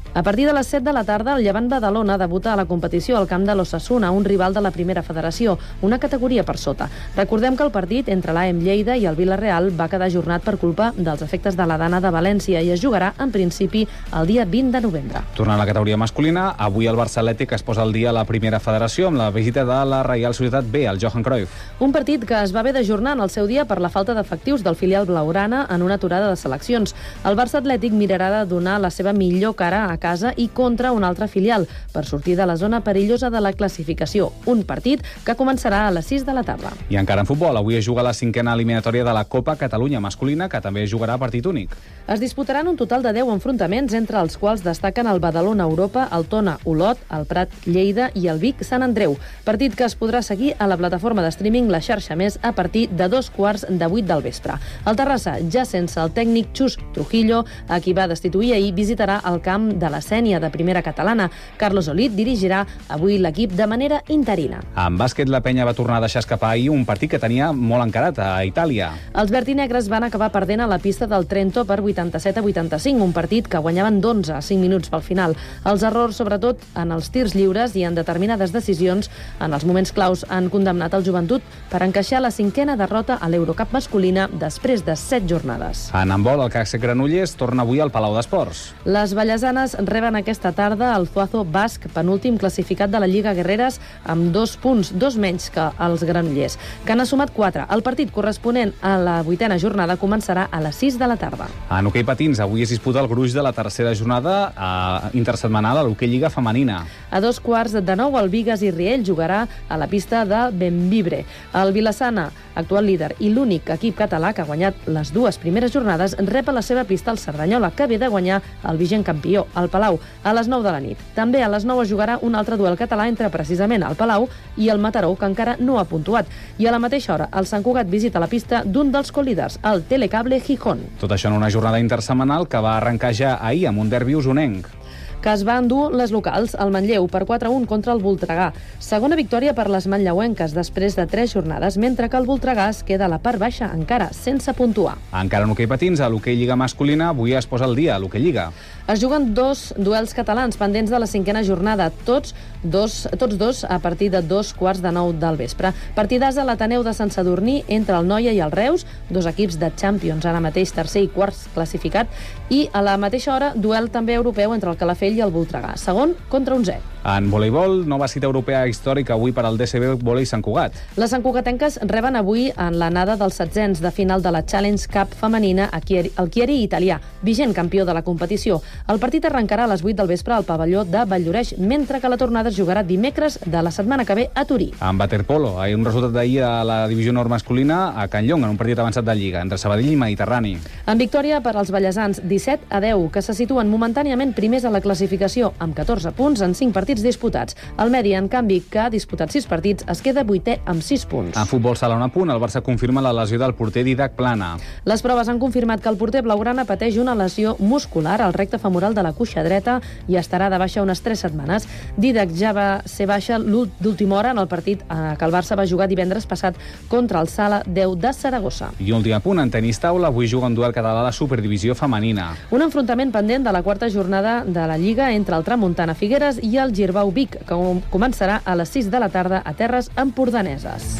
A partir de les set de la tarda, el Llevant Badalona debuta a la competició al camp de l'Ossassuna, un rival de la primera federació, una categoria per sota. Recordem que el partit entre l'A E M Lleida i el Vila-real va quedar ajornat per culpa dels efectes de la Dana de València i es jugarà, en principi, el dia vint de novembre. Tornant a la categoria masculina, avui el Barça Atlètic es posa al dia a la primera federació amb la visita de la Reial Societat B, el Johan Cruyff. Un partit que es va haver d'ajornar en el seu dia per la falta d'efectius del filial blaugrana en una aturada de seleccions. El Barça Atlètic mirarà de donar la seva millor cara a casa i contra un altre filial per sortir de la zona perillosa de la classificació. Un partit que començarà a les sis de la tarda. I encara en futbol, avui es juga la cinquena eliminatòria de la Copa Catalunya masculina, que també jugarà a partit únic. Es disputaran un total de deu enfrontaments, entre els quals destaquen el Badalona Europa, el Tona Olot, el Prat Lleida i el Vic Sant Andreu. Partit que es podrà seguir a la plataforma de streaming La Xarxa Més a partir de dos quarts de vuit del vespre. El Terrassa, ja sense el tècnic Xus Trujillo, a qui va destituir ahir, visitarà el camp de la Sénia de primera catalana. Carlos Olit dirigirà avui l'equip de manera interina. En bàsquet, la penya va tornar a deixar escapar ahir un partit que tenia molt encarat a Itàlia. Els vertinegres van acabar perdent a la pista del Trento per vuitanta-set a vuitanta-cinc, un partit que guanyaven d'onze a cinc minuts pel final. Els errors, sobretot en els tirs lliures i en determinades decisions, en els moments claus han condemnat el Joventut per encaixar la cinquena derrota a l'Eurocup masculina després de set jornades. En handbol, el C A C Granollers torna avui al Palau d'Esports. Les vallesanes reben aquesta tarda el Zuazo Basc, penúltim classificat de la Lliga Guerreres, amb dos punts, dos menys que els granollers, que han sumat quatre. El partit corresponent a la vuitena jornada començarà a les sis de la tarda. En hoquei patins, avui es disputa el gruix de la tercera jornada eh, intersetmanal a l'hoquei Lliga femenina. A dos quarts de nou, el Bigues i Riell jugarà a la pista de Benvibre. El Vilassana, actual líder i l'únic equip català que ha guanyat les dues primeres jornades, rep a la seva pista el Cerdanyola, que ve de guanyar el vigent campió, el Palau, a les nou de la nit. També a les nou es jugarà un altre duel català entre precisament el Palau i el Mataró, que encara no ha puntuat. I a la mateixa hora, el Sant Cugat visita la pista d'un dels colíders, el Telecable Gijón. Tot això en una jornada intersetmanal que va arrencar ja ahir amb un derbi usonenc. Que es va endur les locals al Manlleu per quatre a un contra el Voltregà. Segona victòria per les manlleuenques després de tres jornades, mentre que el Voltregà es queda a la part baixa encara, sense puntuar. Encara en hoquei patins, a l'hoquei Lliga masculina, avui es posa al dia a l'hoquei Lliga. Es juguen dos duels catalans pendents de la cinquena jornada, tots dos, tots dos a partir de dos quarts de nou del vespre. Partidàs a l'Ateneu de Sant Sadurní entre el Noia i el Reus, dos equips de Champions, ara mateix tercer i quart classificat, i a la mateixa hora duel també europeu entre el Calafell i el Voltregà, segon contra onzè. En voleibol, nova cita europea històrica avui per al D C B Volei Sant Cugat. Les santcugatenques reben avui en l'anada dels setzents de final de la Challenge Cup femenina a Chieri, el Chieri italià, vigent campió de la competició. El partit arrencarà a les vuit del vespre al pavelló de Valldoreix, mentre que la tornada es jugarà dimecres de la setmana que ve a Turí. En waterpolo, hi ha un resultat d'ahir a la divisió nord masculina a Can Llong, en un partit avançat de Lliga, entre Sabadell i Mediterrani. En victòria per als ballesans, disset a deu, que se situen momentàniament primers a la classificació, amb catorze punts en cinc partits disputats. El Medi, en canvi, que ha disputat sis partits, es queda vuitè amb sis punts. En futbol sala un apunt, el Barça confirma la lesió del porter Didac Plana. Les proves han confirmat que el porter blaugrana pateix una lesió muscular al recte femoral de la cuixa dreta i estarà de baixa unes tres setmanes. Didac ja va ser baixa d'última hora en el partit que el Barça va jugar divendres passat contra el Sala deu de Saragossa. I un últim apunt, en tenis taula, avui juga un duel català a la Superdivisió femenina. Un enfrontament pendent de la quarta jornada de la Lliga entre el Tramuntana Figueres i el Girbau Vic, que començarà a les sis de la tarda a terres empordaneses.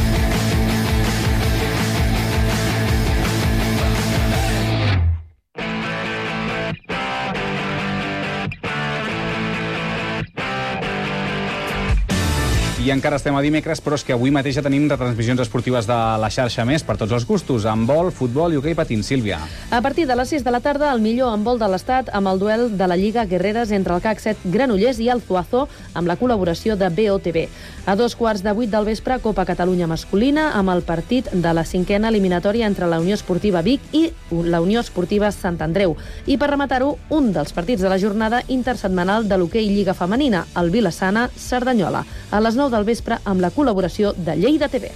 I encara estem a dimecres, però és que avui mateix ja tenim retransmissions esportives de la xarxa més per tots els gustos, handbol, futbol i hoquei patins. Sílvia. A partir de les sis de la tarda, el millor handbol de l'Estat amb el duel de la Lliga Guerreres entre el C A C set Granollers i el Zuazo amb la col·laboració de B O T B. A dos quarts de vuit del vespre, Copa Catalunya masculina amb el partit de la cinquena eliminatòria entre la Unió Esportiva Vic i la Unió Esportiva Sant Andreu. I per rematar-ho, un dels partits de la jornada intersetmanal de l'hoquei Lliga femenina, el Vilassana Cerdanyola, a les nou del vespre amb la col·laboració de Lleida T V.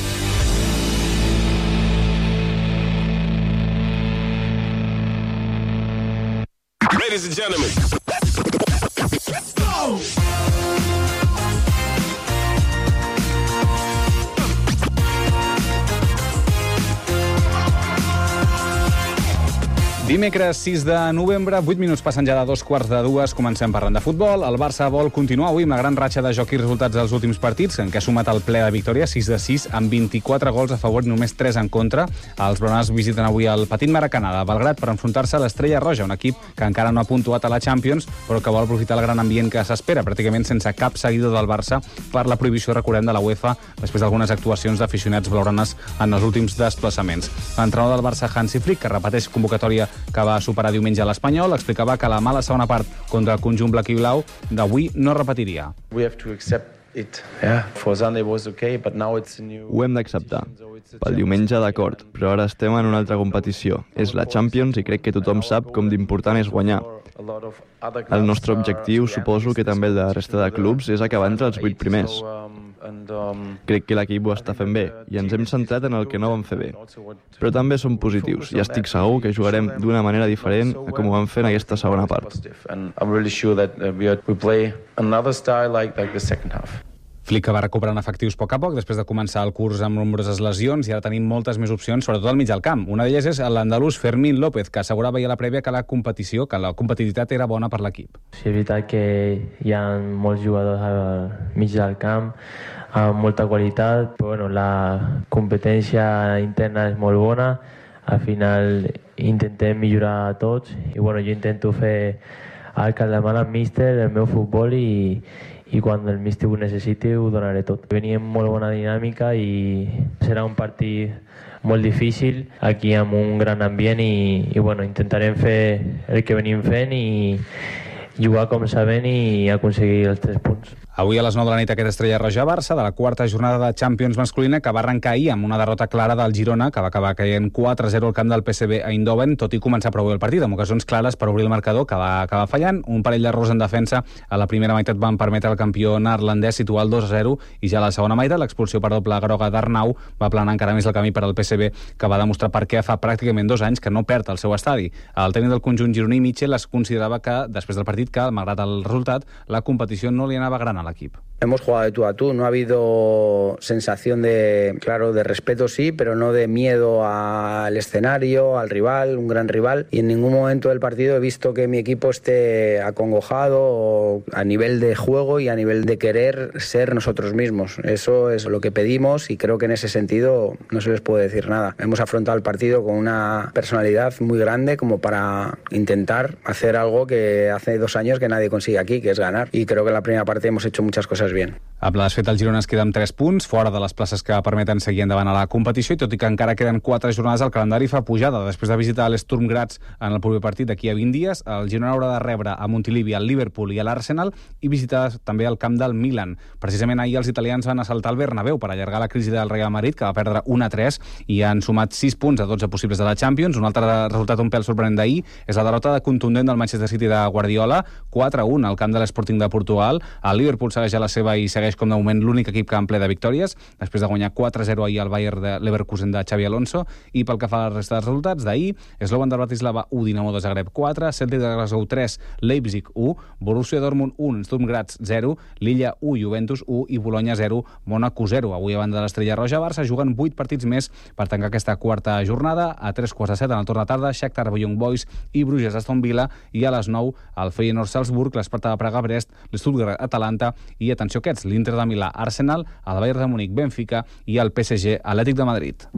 Ladies and gentlemen, let's go! Dimecres sis de novembre, vuit minuts passen ja de dos quarts de dues, comencem parlant de futbol. El Barça vol continuar avui amb la gran ratxa de joc i resultats dels últims partits, en què ha sumat el ple de victòria, sis de sis, amb vint-i-quatre gols a favor i només tres en contra. Els blaugranes visiten avui el petit Maracanà de Belgrad per enfrontar-se a l'Estrella Roja, un equip que encara no ha puntuat a la Champions, però que vol aprofitar el gran ambient que s'espera, pràcticament sense cap seguidor del Barça, per la prohibició, recordem, de la UEFA, després d'algunes actuacions d'aficionats blaugranes en els últims desplaçaments. L'entrenador del Barça, Hansi Flick, que repeteix convocatòria que va superar diumenge a l'Espanyol, explicava que la mala segona part contra el conjunt blanc i blau d'avui no repetiria. We have to accept it. Yeah, for Sunday was okay, but now it's a new... Ho hem d'acceptar. Pel diumenge, d'acord, però ara estem en una altra competició. És la Champions i crec que tothom sap com d'important és guanyar. El nostre objectiu, suposo que també el de la resta de clubs, és acabar entre els vuit primers. Crec que l'equip ho està fent bé i ens hem centrat en el que no vam fer bé. Però també som positius i estic segur que jugarem d'una manera diferent a com ho vam fer en aquesta segona part. Flick, que va recuperant efectius a poc a poc després de començar el curs amb nombroses lesions, i ara tenim moltes més opcions, sobretot al mig del camp. Una d'elles és l'andalús Fermín López, que assegurava ja a la prèvia que la competició, que la competitivitat era bona per l'equip. Sí, és veritat que hi ha molts jugadors al mig del camp amb molta qualitat, però bueno, la competència interna és molt bona. Al final intentem millorar tots i bueno, jo intento fer el que demana el míster, el meu futbol, i i quan el míster ho necessiti ho donaré tot. Venim amb molt bona dinàmica i serà un partit molt difícil aquí amb un gran ambient i, i bueno, intentarem fer el que venim fent i jugar com sabem i aconseguir els tres punts. Avui a les nou de la nit aquest Estrella Roja-Barça de la quarta jornada de Champions masculina, que va arrencar ahir amb una derrota clara del Girona, que va acabar caient quatre a zero al camp del P S V a Eindhoven, tot i començar prou bé el partit, amb ocasions clares per obrir el marcador, que va acabar fallant. Un parell d'errors en defensa a la primera meitat van permetre al campió neerlandès situar el dos a zero, i ja a la segona meitat l'expulsió per doble groga d'Arnau va planar encara més el camí per al P S V, que va demostrar per què fa pràcticament dos anys que no perd el seu estadi. El tècnic del conjunt gironí, Michel, es considerava que, després del partit, que, malgrat el resultat, la competició no li anava gran a l'equip. Hemos jugado de tú a tú, no ha habido sensación de, claro, de respeto sí, pero no de miedo al escenario, al rival, un gran rival, y en ningún momento del partido he visto que mi equipo esté acongojado a nivel de juego y a nivel de querer ser nosotros mismos. Eso es lo que pedimos y creo que en ese sentido no se les puede decir nada. Hemos afrontado el partido con una personalidad muy grande como para intentar hacer algo que hace dos años que nadie consigue aquí, que es ganar, y creo que en la primera parte hemos hecho muchas cosas bien. A pla desfet, el Girona es queda amb tres punts, fora de les places que permeten seguir endavant a la competició, i tot i que encara queden quatre jornades, el calendari fa pujada. Després de visitar l'Sturm Graz en el proper partit d'aquí a vint dies, el Girona haurà de rebre a Montilivi, al Liverpool i a l'Arsenal, i visitar també el camp del Milan. Precisament ahir els italians van assaltar el Bernabéu per allargar la crisi del Real Madrid, que va perdre un a tres, i han sumat sis punts a dotze possibles de la Champions. Un altre resultat un pèl sorprenent d'ahir és la derrota de contundent del Manchester City de Guardiola, quatre a un al camp de l'Sporting de Portugal. El Liverpool segueix a la seva i segueix com de moment l'únic equip que en ple de victòries, després de guanyar quatre a zero ahir al Bayern de Leverkusen de Xabi Alonso. I pel que fa a la resta de resultats d'ahir, Slovan de Bratislava u, Dinamo de Zagreb quatre, Celtic de Glasgow tres, Leipzig u, Borussia Dortmund un, Sturm Graz zero, Lilla u, Juventus u i Bologna zero, Mónaco zero. Avui, a banda de l'Estrella Roja-Barça, juguen vuit partits més per tancar aquesta quarta jornada. A tres quarts de set, en el torn de tarda, Shakhtar Young Boys i Bruges Aston Villa, i a les nou, el Feyenoord Salzburg, l'Esparta de Praga Brest, l'Stuttgart Atalanta, i atenció aquests, l'Inter de Milà Arsenal, el Bayern de Múnich Benfica i el P S G Atlètic de Madrid.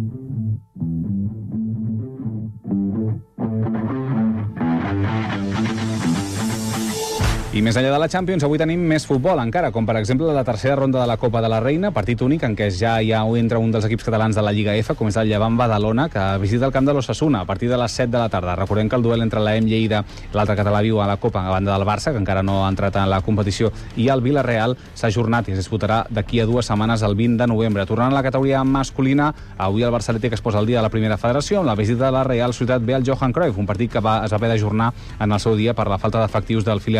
I més enllà de la Champions, avui tenim més futbol encara, com per exemple la tercera ronda de la Copa de la Reina, partit únic en què ja hi ha entre un dels equips catalans de la Lliga F, com és el Llevant Badalona, que visita el camp de l'Osasuna a partir de les set de la tarda. Recordem que el duel entre l'A E M Lleida i l'altre català viu a la Copa, a banda del Barça, que encara no ha entrat en la competició, i el Villarreal s'ha ajornat i es disputarà d'aquí a dues setmanes, el vint de novembre. Tornant a la categoria masculina, avui el Barça Atlètic es posa al dia de la primera federació amb la visita de la Real Societat B al Johan Cruyff, un partit que va, es va haver d'ajornar en el seu dia per la falta d'efectius del filial blaugrana,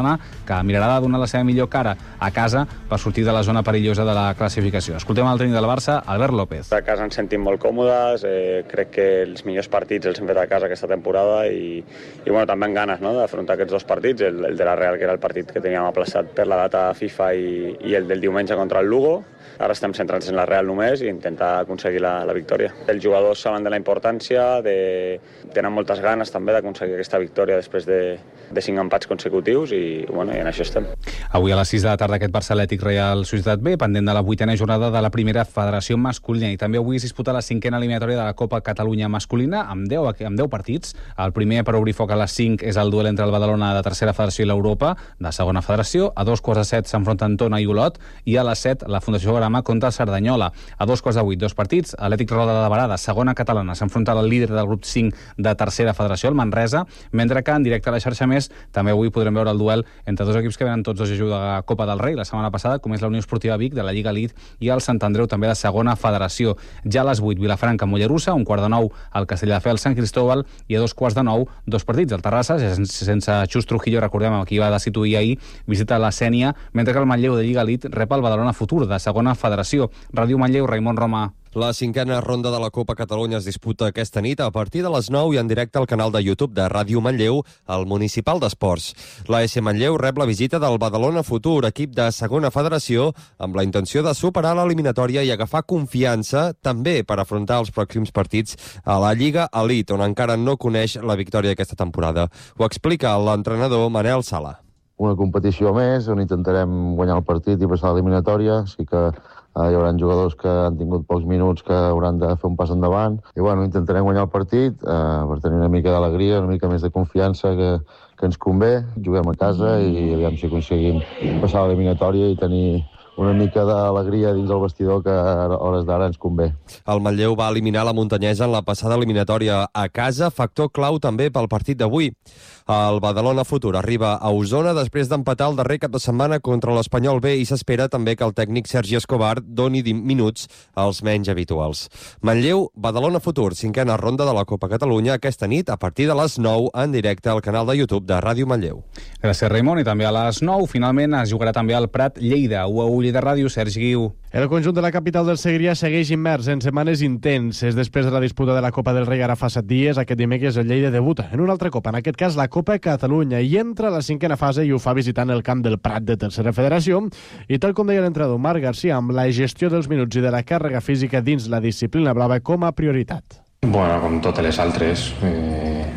catalana, que mirarà de donar la seva millor cara a casa per sortir de la zona perillosa de la classificació. Escoltem el tècnic del Barça, Albert López. A casa ens sentim molt còmodes, eh, crec que els millors partits els hem fet a casa aquesta temporada i, i bueno, també amb ganes, no?, d'afrontar aquests dos partits, el, el de la Real, que era el partit que teníem aplaçat per la data FIFA, i, i el del diumenge contra el Lugo. Ara estem centrats en la Real només i intentar aconseguir la, la victòria. Els jugadors saben de la importància, de, tenen moltes ganes també d'aconseguir aquesta victòria després de, de cinc empats consecutius i, bueno, i en això estem. Avui a les sis de la tarda aquest Barça Atlètic Real Societat B, pendent de la vuitena jornada de la primera federació masculina, i també avui es disputa la cinquena eliminatòria de la Copa Catalunya masculina amb deu, amb deu partits. El primer per obrir foc a les cinc és el duel entre el Badalona de tercera federació i l'Europa de segona federació. A dos quarts de set s'enfronten Tona i Olot, i a les set la Fundació Grama contra Cerdanyola. A dos quarts de vuit, dos partits. Atlètic Roda de Barà, de segona catalana, s'enfronta al líder del grup cinc de tercera federació, el Manresa, mentre que en directe a la xarxa Més també avui podrem veure el duel entre dos equips que venen tots dos a jugar a Copa del Rei la setmana passada, com és la Unió Esportiva Vic de la Lliga Elite i el Sant Andreu també de segona federació. Ja a les vuit, Vilafranca, Mollerussa, un quart de nou al Castelldefels, Sant Cristóbal, i a dos quarts de nou, dos partits. El Terrassa, sense Xus Trujillo, recordem, amb qui va destituir ahir, visita la Sénia, mentre que el Manlleu de Lliga Elite rep el Badalona Futur de segona federació. Ràdio Manlleu, Raimon Roma. La cinquena ronda de la Copa Catalunya es disputa aquesta nit a partir de les nou i en directe al canal de YouTube de Ràdio Manlleu, al Municipal d'Esports. La S Manlleu rep la visita del Badalona Futur, equip de segona federació, amb la intenció de superar l'eliminatòria i agafar confiança també per afrontar els pròxims partits a la Lliga Elite, on encara no coneix la victòria d'aquesta temporada. Ho explica l'entrenador Manel Sala. Una competició més, on intentarem guanyar el partit i passar l'eliminatòria. Sí que Uh, hi haurà jugadors que han tingut pocs minuts que hauran de fer un pas endavant. I bueno, intentarem guanyar el partit uh, per tenir una mica d'alegria, una mica més de confiança que, que ens convé. Juguem a casa i aviam si aconseguim passar l'eliminatòria i tenir una mica d'alegria dins el vestidor que a hores d'ara ens convé. El Manlleu va eliminar la Muntanyesa en la passada eliminatòria a casa, factor clau també pel partit d'avui. El Badalona Futur arriba a Osona després d'empatar el darrer cap de setmana contra l'Espanyol B i s'espera també que el tècnic Sergi Escobar doni minuts als menys habituals. Manlleu, Badalona Futur, cinquena ronda de la Copa Catalunya aquesta nit a partir de les nou en directe al canal de YouTube de Ràdio Manlleu. Gràcies, Raimon. I també a les nou, finalment, es jugarà també al Prat Lleida. U a u de Ràdio, Sergi Guiu. El conjunt de la capital del Segrià segueix immers en setmanes intenses. Després de la disputa de la Copa del Rei ara fa set dies, aquest dimecres el Lleida debuta en una altra Copa, en aquest cas la Copa Catalunya, i entra a la cinquena fase i ho fa visitant el camp del Prat de tercera federació. I tal com deia l'entrenador Marc Garcia, amb la gestió dels minuts i de la càrrega física dins la disciplina blava com a prioritat. Bueno, com totes les altres, eh,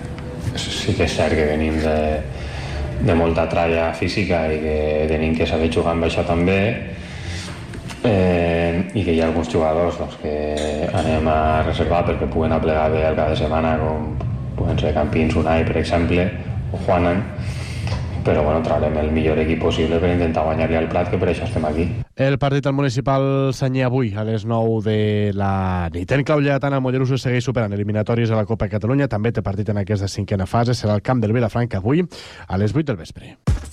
sí que és cert que venim de, de molta tralla física i que tenim que saber jugar amb això també. Eh, i que hi ha alguns jugadors doncs, que anem a reservar perquè puguen aplegar bé el cap de setmana, com poden ser Campins, Unai, per exemple, o Juanan, però bueno, traurem el millor equip possible per intentar guanyar-li al Prat, que per això estem aquí. El partit al municipal s'anyia avui a les nou de la nit. En clau lleidatana, el Mollerussa segueix superant eliminatòries a la Copa Catalunya, també té partit en aquesta cinquena fase, serà el camp del Vilafranca avui a les vuit del vespre.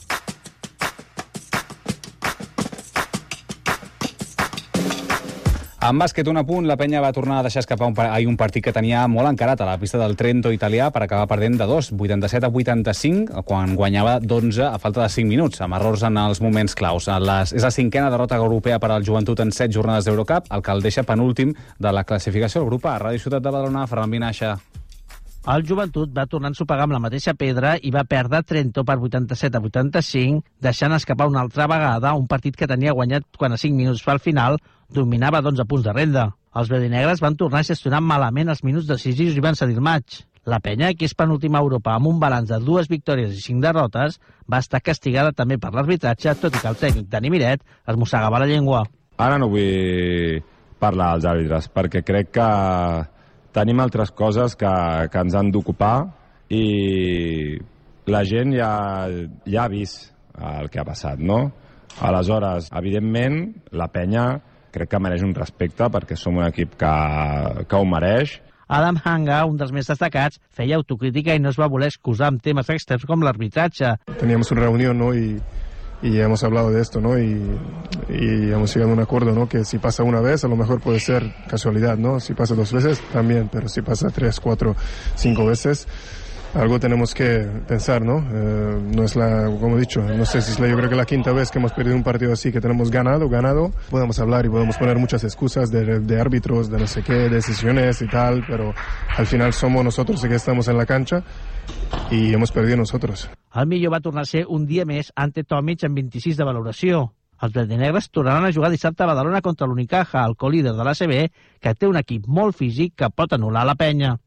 En bàsquet, un apunt, la penya va tornar a deixar escapar un, ahir un partit que tenia molt encarat a la pista del Trento italià per acabar perdent de dos, vuitanta-set a vuitanta-cinc, quan guanyava d'onze a falta de cinc minuts, amb errors en els moments claus. Les, és la cinquena derrota europea per al Joventut en set jornades d'Eurocup, el que el deixa penúltim de la classificació del grup A. Ràdio Ciutat de Badalona, Ferran Vinaixa. El Joventut va tornar a ensopegar amb la mateixa pedra i va perdre Trento per vuitanta-set a vuitanta-cinc, deixant escapar una altra vegada un partit que tenia guanyat quan a cinc minuts pel final dominava d'onze punts de renda. Els verdinegres van tornar a gestionar malament els minuts decisius i van cedir el maig. La penya, que és penúltima a Europa amb un balanç de dues victòries i cinc derrotes, va estar castigada també per l'arbitratge, tot i que el tècnic Dani Miret es mossegava la llengua. Ara no vull parlar als àrbitres, perquè crec que tenim altres coses que, que ens han d'ocupar i la gent ja, ja ha vist el que ha passat, no? Aleshores, evidentment, la penya crec que mereix un respecte perquè som un equip que, que ho mereix. Adam Hanga, un dels més destacats, feia autocrítica i no es va voler excusar amb temes externs com l'arbitratge. Teníamos una reunión, ¿no? y, y hemos hablado de esto, ¿no? Y, y hemos llegado a un acuerdo, ¿no? Que si pasa una vez, a lo mejor puede ser casualidad, ¿no? Si pasa dos veces, también, pero si pasa tres, cuatro, cinco veces, algo tenemos que pensar, ¿no? Eh, no es la, como he dicho, no sé si es la, yo creo que la quinta vez que hemos perdido un partido así, que tenemos ganado, ganado. Podemos hablar y podemos poner muchas excusas de, de árbitros, de no sé qué, decisiones y tal, pero al final somos nosotros que estamos en la cancha i hemos perdido nosotros. El millor va tornar a ser un dia més ante Tomic amb vint-i-sis de valoració. Els verdinegres tornaran a jugar dissabte a Badalona contra l'Unicaja, el colíder de l'A C B, que té un equip molt físic que pot anul·lar la penya.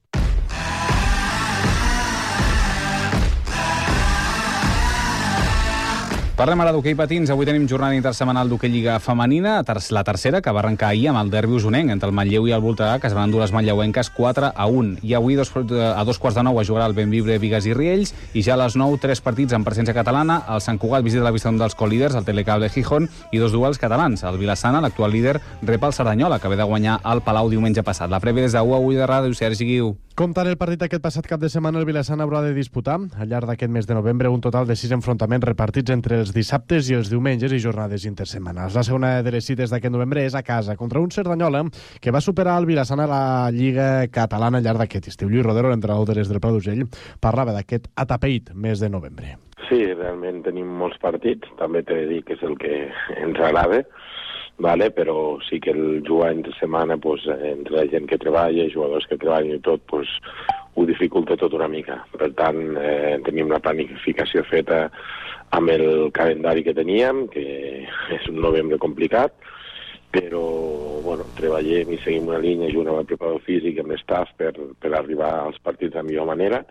Parlem ara d'hoquei patins. Avui tenim jornada intersetmanal d'hoquei lliga femenina, la tercera, que va arrencar ahir amb el derbi usonenc entre el Manlleu i el Voltregà, que es van endur les manlleuenques quatre a un. I avui dos, a dos quarts de nou es jugarà el Benvibre, Bigues i Riells, i ja a les nou, tres partits en presència catalana. El Sant Cugat visita la vista d'un dels colíders, el Telecable Gijón, i dos duels catalans. El Vilassana, l'actual líder, rep el Cerdanyola, que ve de guanyar al Palau diumenge passat. La prèvia des de U A U de Ràdio, Sergi Guiu. Comptant el partit aquest passat cap de setmana, el Vilassana haurà de disputar al llarg d'aquest mes de novembre un total de sis enfrontaments repartits entre els dissabtes i els diumenges i jornades intersetmanals. La segona de les cites d'aquest novembre és a casa, contra un Cerdanyola que va superar el Vilassana a la Lliga Catalana al llarg d'aquest estiu. Lluís Rodero, l'entrenador de les del Pla d'Urgell, parlava d'aquest atapeït mes de novembre. Sí, realment tenim molts partits, també t'he de dir que és el que ens agrada, vale? Però sí que el jugar entre setmana, pues, entre la gent que treballa, jugadors que treballen i tot, pues, ho dificulta tot una mica. Per tant, eh, tenim la planificació feta amb el calendari que teníem, que és un novembre complicat, però bueno, treballem i seguim una línia junt amb el preparador físic, amb l'estaf, per, per arribar als partits de la millor manera,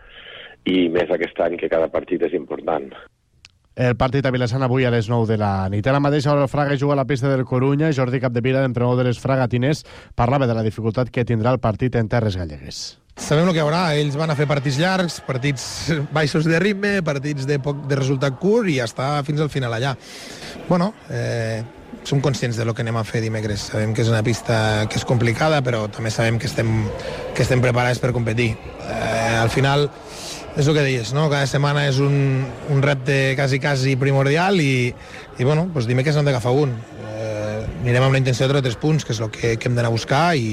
i més aquest any que cada partit és important. El partit a Vilassana avui a les nou de la nit. A la mateixa hora el Fraga juga a la pista del Corunya. Jordi Capdevila, l'entrenador de les fragatines, parlava de la dificultat que tindrà el partit en terres gallegues. Sabem el que hi haurà. Ells van a fer partits llargs, partits baixos de ritme, partits de, poc, de resultat curt i està fins al final allà. Bueno, eh, som conscients de lo que anem a fer dimecres. Sabem que és una pista que és complicada, però també sabem que estem, que estem preparats per competir. Eh, al final, és el que deies, no? Cada setmana és un, un repte quasi, quasi primordial i, i bueno, doncs dimecres n'hem d'agafar un. Eh, anirem amb la intenció de treure tres punts, que és el que, que hem d'anar a buscar i,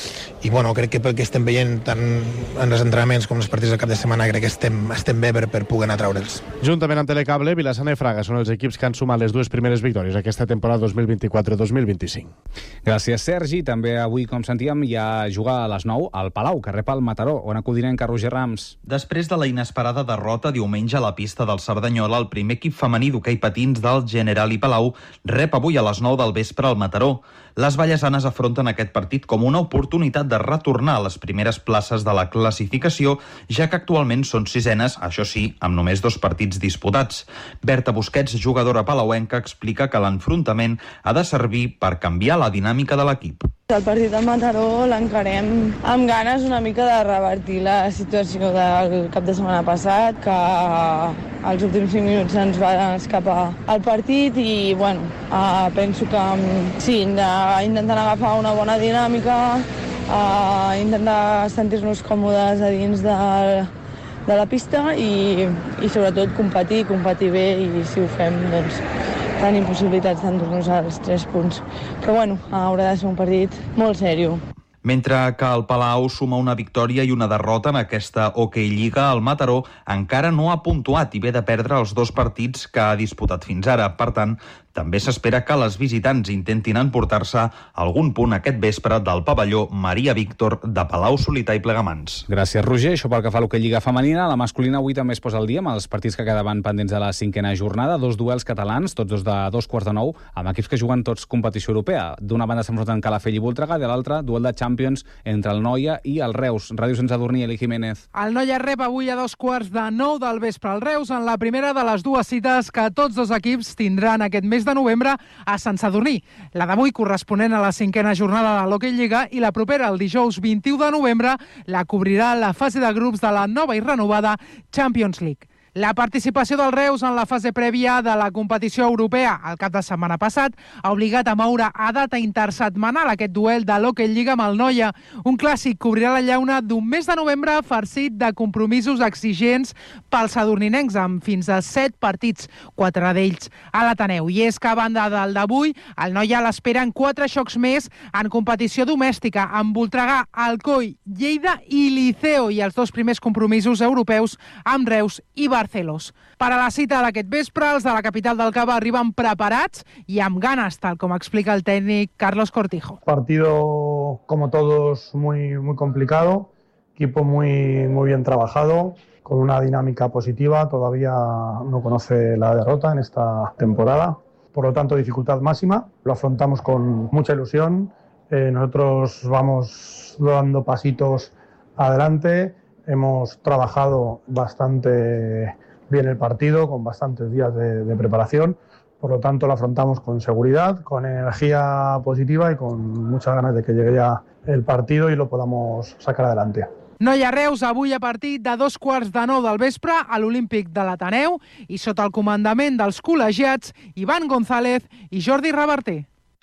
i bueno, crec que pel que estem veient tant en els entrenaments com en els partits del cap de setmana, crec que estem, estem bé per, per poder anar a treure'ls. Juntament amb Telecable, Vilassana i Fraga són els equips que han sumat les dues primeres victòries aquesta temporada dos mil vint-i-quatre dos mil vint-i-cinc. Gràcies, Sergi. També avui, com sentíem, hi ha jugar a les nou al Palau, que rep el Mataró, on acudirem que Roger Rams. Després de la inesperada derrota diumenge a la pista del Cerdanyola, el primer equip femení d'hoquei patins del Generali Palau rep avui a les nou del vespre al Mataró. Les vallesanes afronten aquest partit com una oportunitat de retornar a les primeres places de la classificació, ja que actualment són sisenes, això sí, amb només dos partits disputats. Berta Busquets, jugadora palauenca, explica que l'enfrontament ha de servir per canviar la dinàmica de l'equip. El partit del Mataró l'encarem amb ganes una mica de revertir la situació del cap de setmana passat, que als últims cinc minuts ens va escapar el partit i bueno, uh, penso que sí, intentant agafar una bona dinàmica, uh, intentar sentir-nos còmodes a dins de, de la pista i, i sobretot competir, competir bé, i si ho fem doncs tenim possibilitats d'endur-nos als tres punts. Però bueno, haurà de ser un partit molt seriós. Mentre que el Palau suma una victòria i una derrota en aquesta Hockey Lliga, el Mataró encara no ha puntuat i ve de perdre els dos partits que ha disputat fins ara. Per tant, també s'espera que les visitants intentin emportar-se algun punt aquest vespre del pavelló Maria Víctor de Palau-solità i Plegamans. Gràcies, Roger. Això pel que fa a l'hoquei Lliga femenina. La masculina avui també es posa al dia amb els partits que quedaven pendents de la cinquena jornada. Dos duels catalans, tots dos de dos quarts de nou, amb equips que juguen tots competició europea. D'una banda s'enfronten Calafell i Voltregà, de l'altra duel de Champions entre el Noia i el Reus. Ràdio sense adormir, Eli Jiménez. El Noia rep avui a dos quarts de nou del vespre el Reus en la primera de les dues cites que tots dos equips tindran aquest mes de novembre a Sant Sadurní. La d'avui corresponent a la cinquena jornada de l'Hockey Lliga i la propera el dijous vint-i-u de novembre la cobrirà la fase de grups de la nova i renovada Champions League. La participació del Reus en la fase prèvia de la competició europea el cap de setmana passat ha obligat a moure a data intersetmanal aquest duel de l'Hockey Lliga amb el Noia. Un clàssic que obrirà la llauna d'un mes de novembre farcit de compromisos exigents pels sadurninencs, amb fins a set partits, quatre d'ells a l'Ateneu. I és que a banda del d'avui, el Noia l'esperen quatre xocs més en competició domèstica, amb Voltregà, Alcoi, Lleida i Liceo, i els dos primers compromisos europeus amb Reus i Barcelos. Per a la cita d'aquest vespre, els de la capital del Cava arriben preparats i amb ganes, tal com explica el tècnic Carlos Cortijo. Partido, como todos, muy, muy complicado, equipo muy, muy bien trabajado, con una dinámica positiva, todavía no conoce la derrota en esta temporada, por lo tanto dificultad máxima, lo afrontamos con mucha ilusión, eh, nosotros vamos dando pasitos adelante. Hemos trabajado bastante bien el partido, con bastantes días de, de preparación, por lo tanto lo afrontamos con seguridad, con energía positiva y con muchas ganas de que llegue ya el partido y lo podamos sacar adelante. Noia-Reus avui a partir de dos quarts de nou del vespre a l'Olímpic de l'Ateneu i sota el comandament dels col·legiats Ivan González i Jordi Reverter.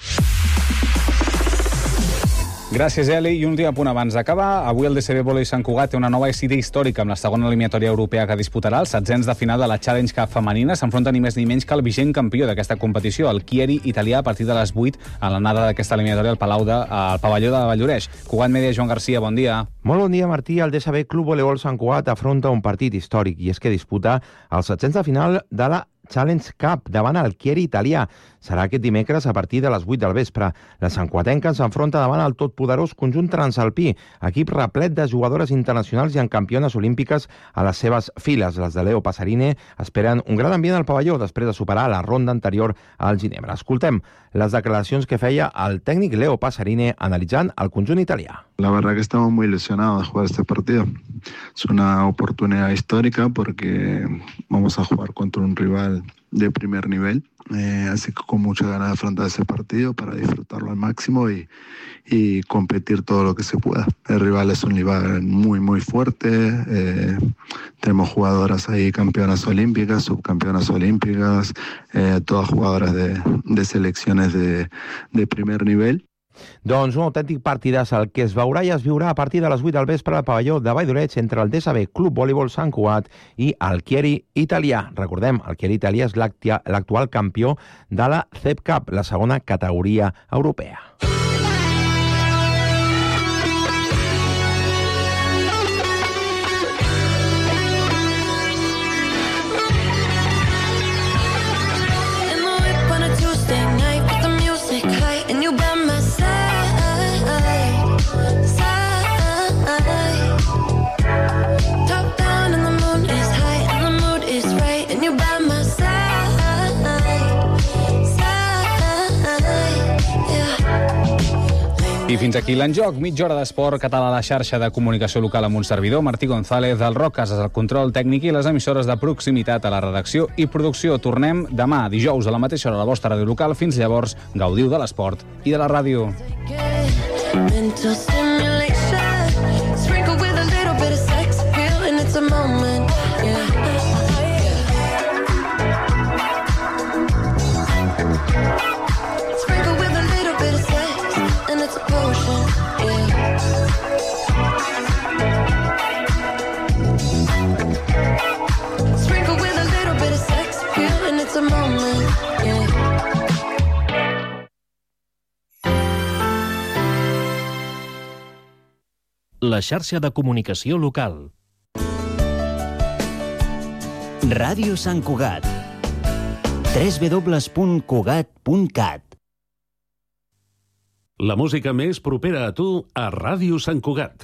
Gràcies, Eli. I un últim apunt abans d'acabar. Avui el D C B Volei Sant Cugat té una nova cita històrica amb la segona eliminatòria europea que disputarà. Els setzents de final de la Challenge Cup femenina s'enfronten ni més ni menys que el vigent campió d'aquesta competició, el Chieri italià, a partir de les vuit en l'anada d'aquesta eliminatòria al Palau de, al pavelló de Valldoreix. Cugat Media, Joan Garcia, bon dia. Molt bon dia, Martí. El D C B Club Voleibol Sant Cugat afronta un partit històric i és que disputa els setzents de final de la Challenge Cup davant el Chieri italià. Serà aquest dimecres a partir de les vuit del vespre. La santcuatenca s'enfronta davant el totpoderós conjunt transalpí, equip replet de jugadores internacionals i en campiones olímpiques a les seves files. Les de Leo Passarine esperen un gran ambient al pavelló després de superar la ronda anterior al Ginebra. Escoltem les declaracions que feia el tècnic Leo Passarine analitzant el conjunt italià. La verdad que estamos muy ilusionados de jugar este partido. Es una oportunidad histórica porque vamos a jugar contra un rival de primer nivel, eh, así que con muchas ganas de afrontar ese partido para disfrutarlo al máximo y, y competir todo lo que se pueda. El rival es un rival muy muy fuerte, eh, tenemos jugadoras ahí campeonas olímpicas, subcampeonas olímpicas, eh, todas jugadoras de, de selecciones de, de primer nivel. Doncs un autèntic partidàs el que es veurà i es viurà a partir de les vuit del vespre al pavelló de Valldoreix entre el D S B Club Voleibol Sant Cugat i el Chieri italià. Recordem, el Chieri italià és l'actual campió de la C E P Cup, la segona categoria europea. I fins aquí l'enjoc, mitja hora d'esport català a la xarxa de comunicació local amb un servidor, Martí González, del Roc Casas, el control tècnic i les emissores de proximitat a la redacció i producció. Tornem demà, dijous, a la mateixa hora a la vostra ràdio local. Fins llavors, gaudiu de l'esport i de la ràdio. La xarxa de comunicació local. Ràdio Sant Cugat. w w w punt cugat punt cat. La música més propera a tu a Ràdio Sant Cugat.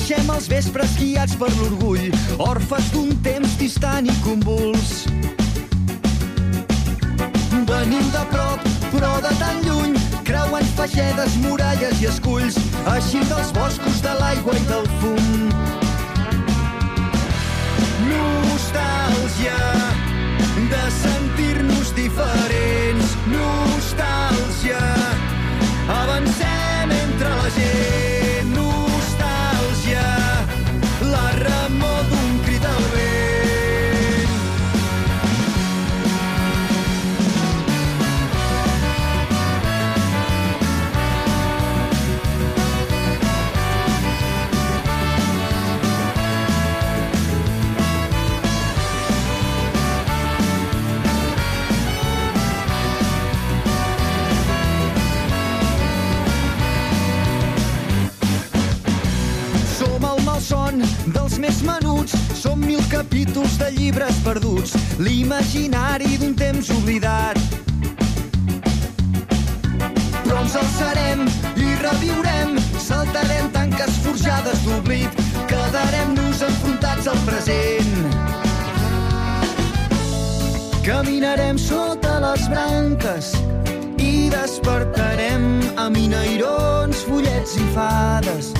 Naixem els vespres guiats per l'orgull, orfes d'un temps distant i convuls. Venim de prop, però de tan lluny, creuen fagedes, muralles i esculls, així dels boscos de l'aigua i del fum. Nostàlgia de sentir-nos diferents, nostàlgia, avancem entre la gent, nostàlgia, la remor d'un crit al vent. Son dels més menuts, som mil capítols de llibres perduts, l'imaginari d'un temps oblidat. Però ens alçarem i reviurem, saltarem tanques forjades d'oblit, quedarem-nos enfrontats al present. Caminarem sota les branques i despertarem amb inairons, follets i fades.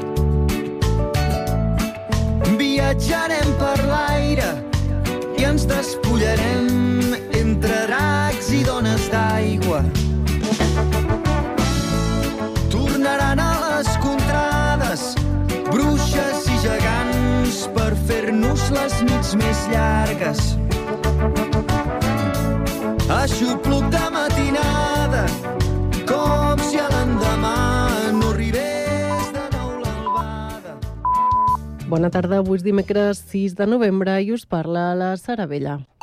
Viatjarem per l'aire i ens despullarem entre dracs i dones d'aigua. Tornaran a les contrades bruixes i gegants per fer-nos les nits més llargues. Aixopluc de matinada, com si a l'endemà no arribés de nou l'albada. Bona tarda, avui és dimecres sis de novembre i us parla la Sara Vella.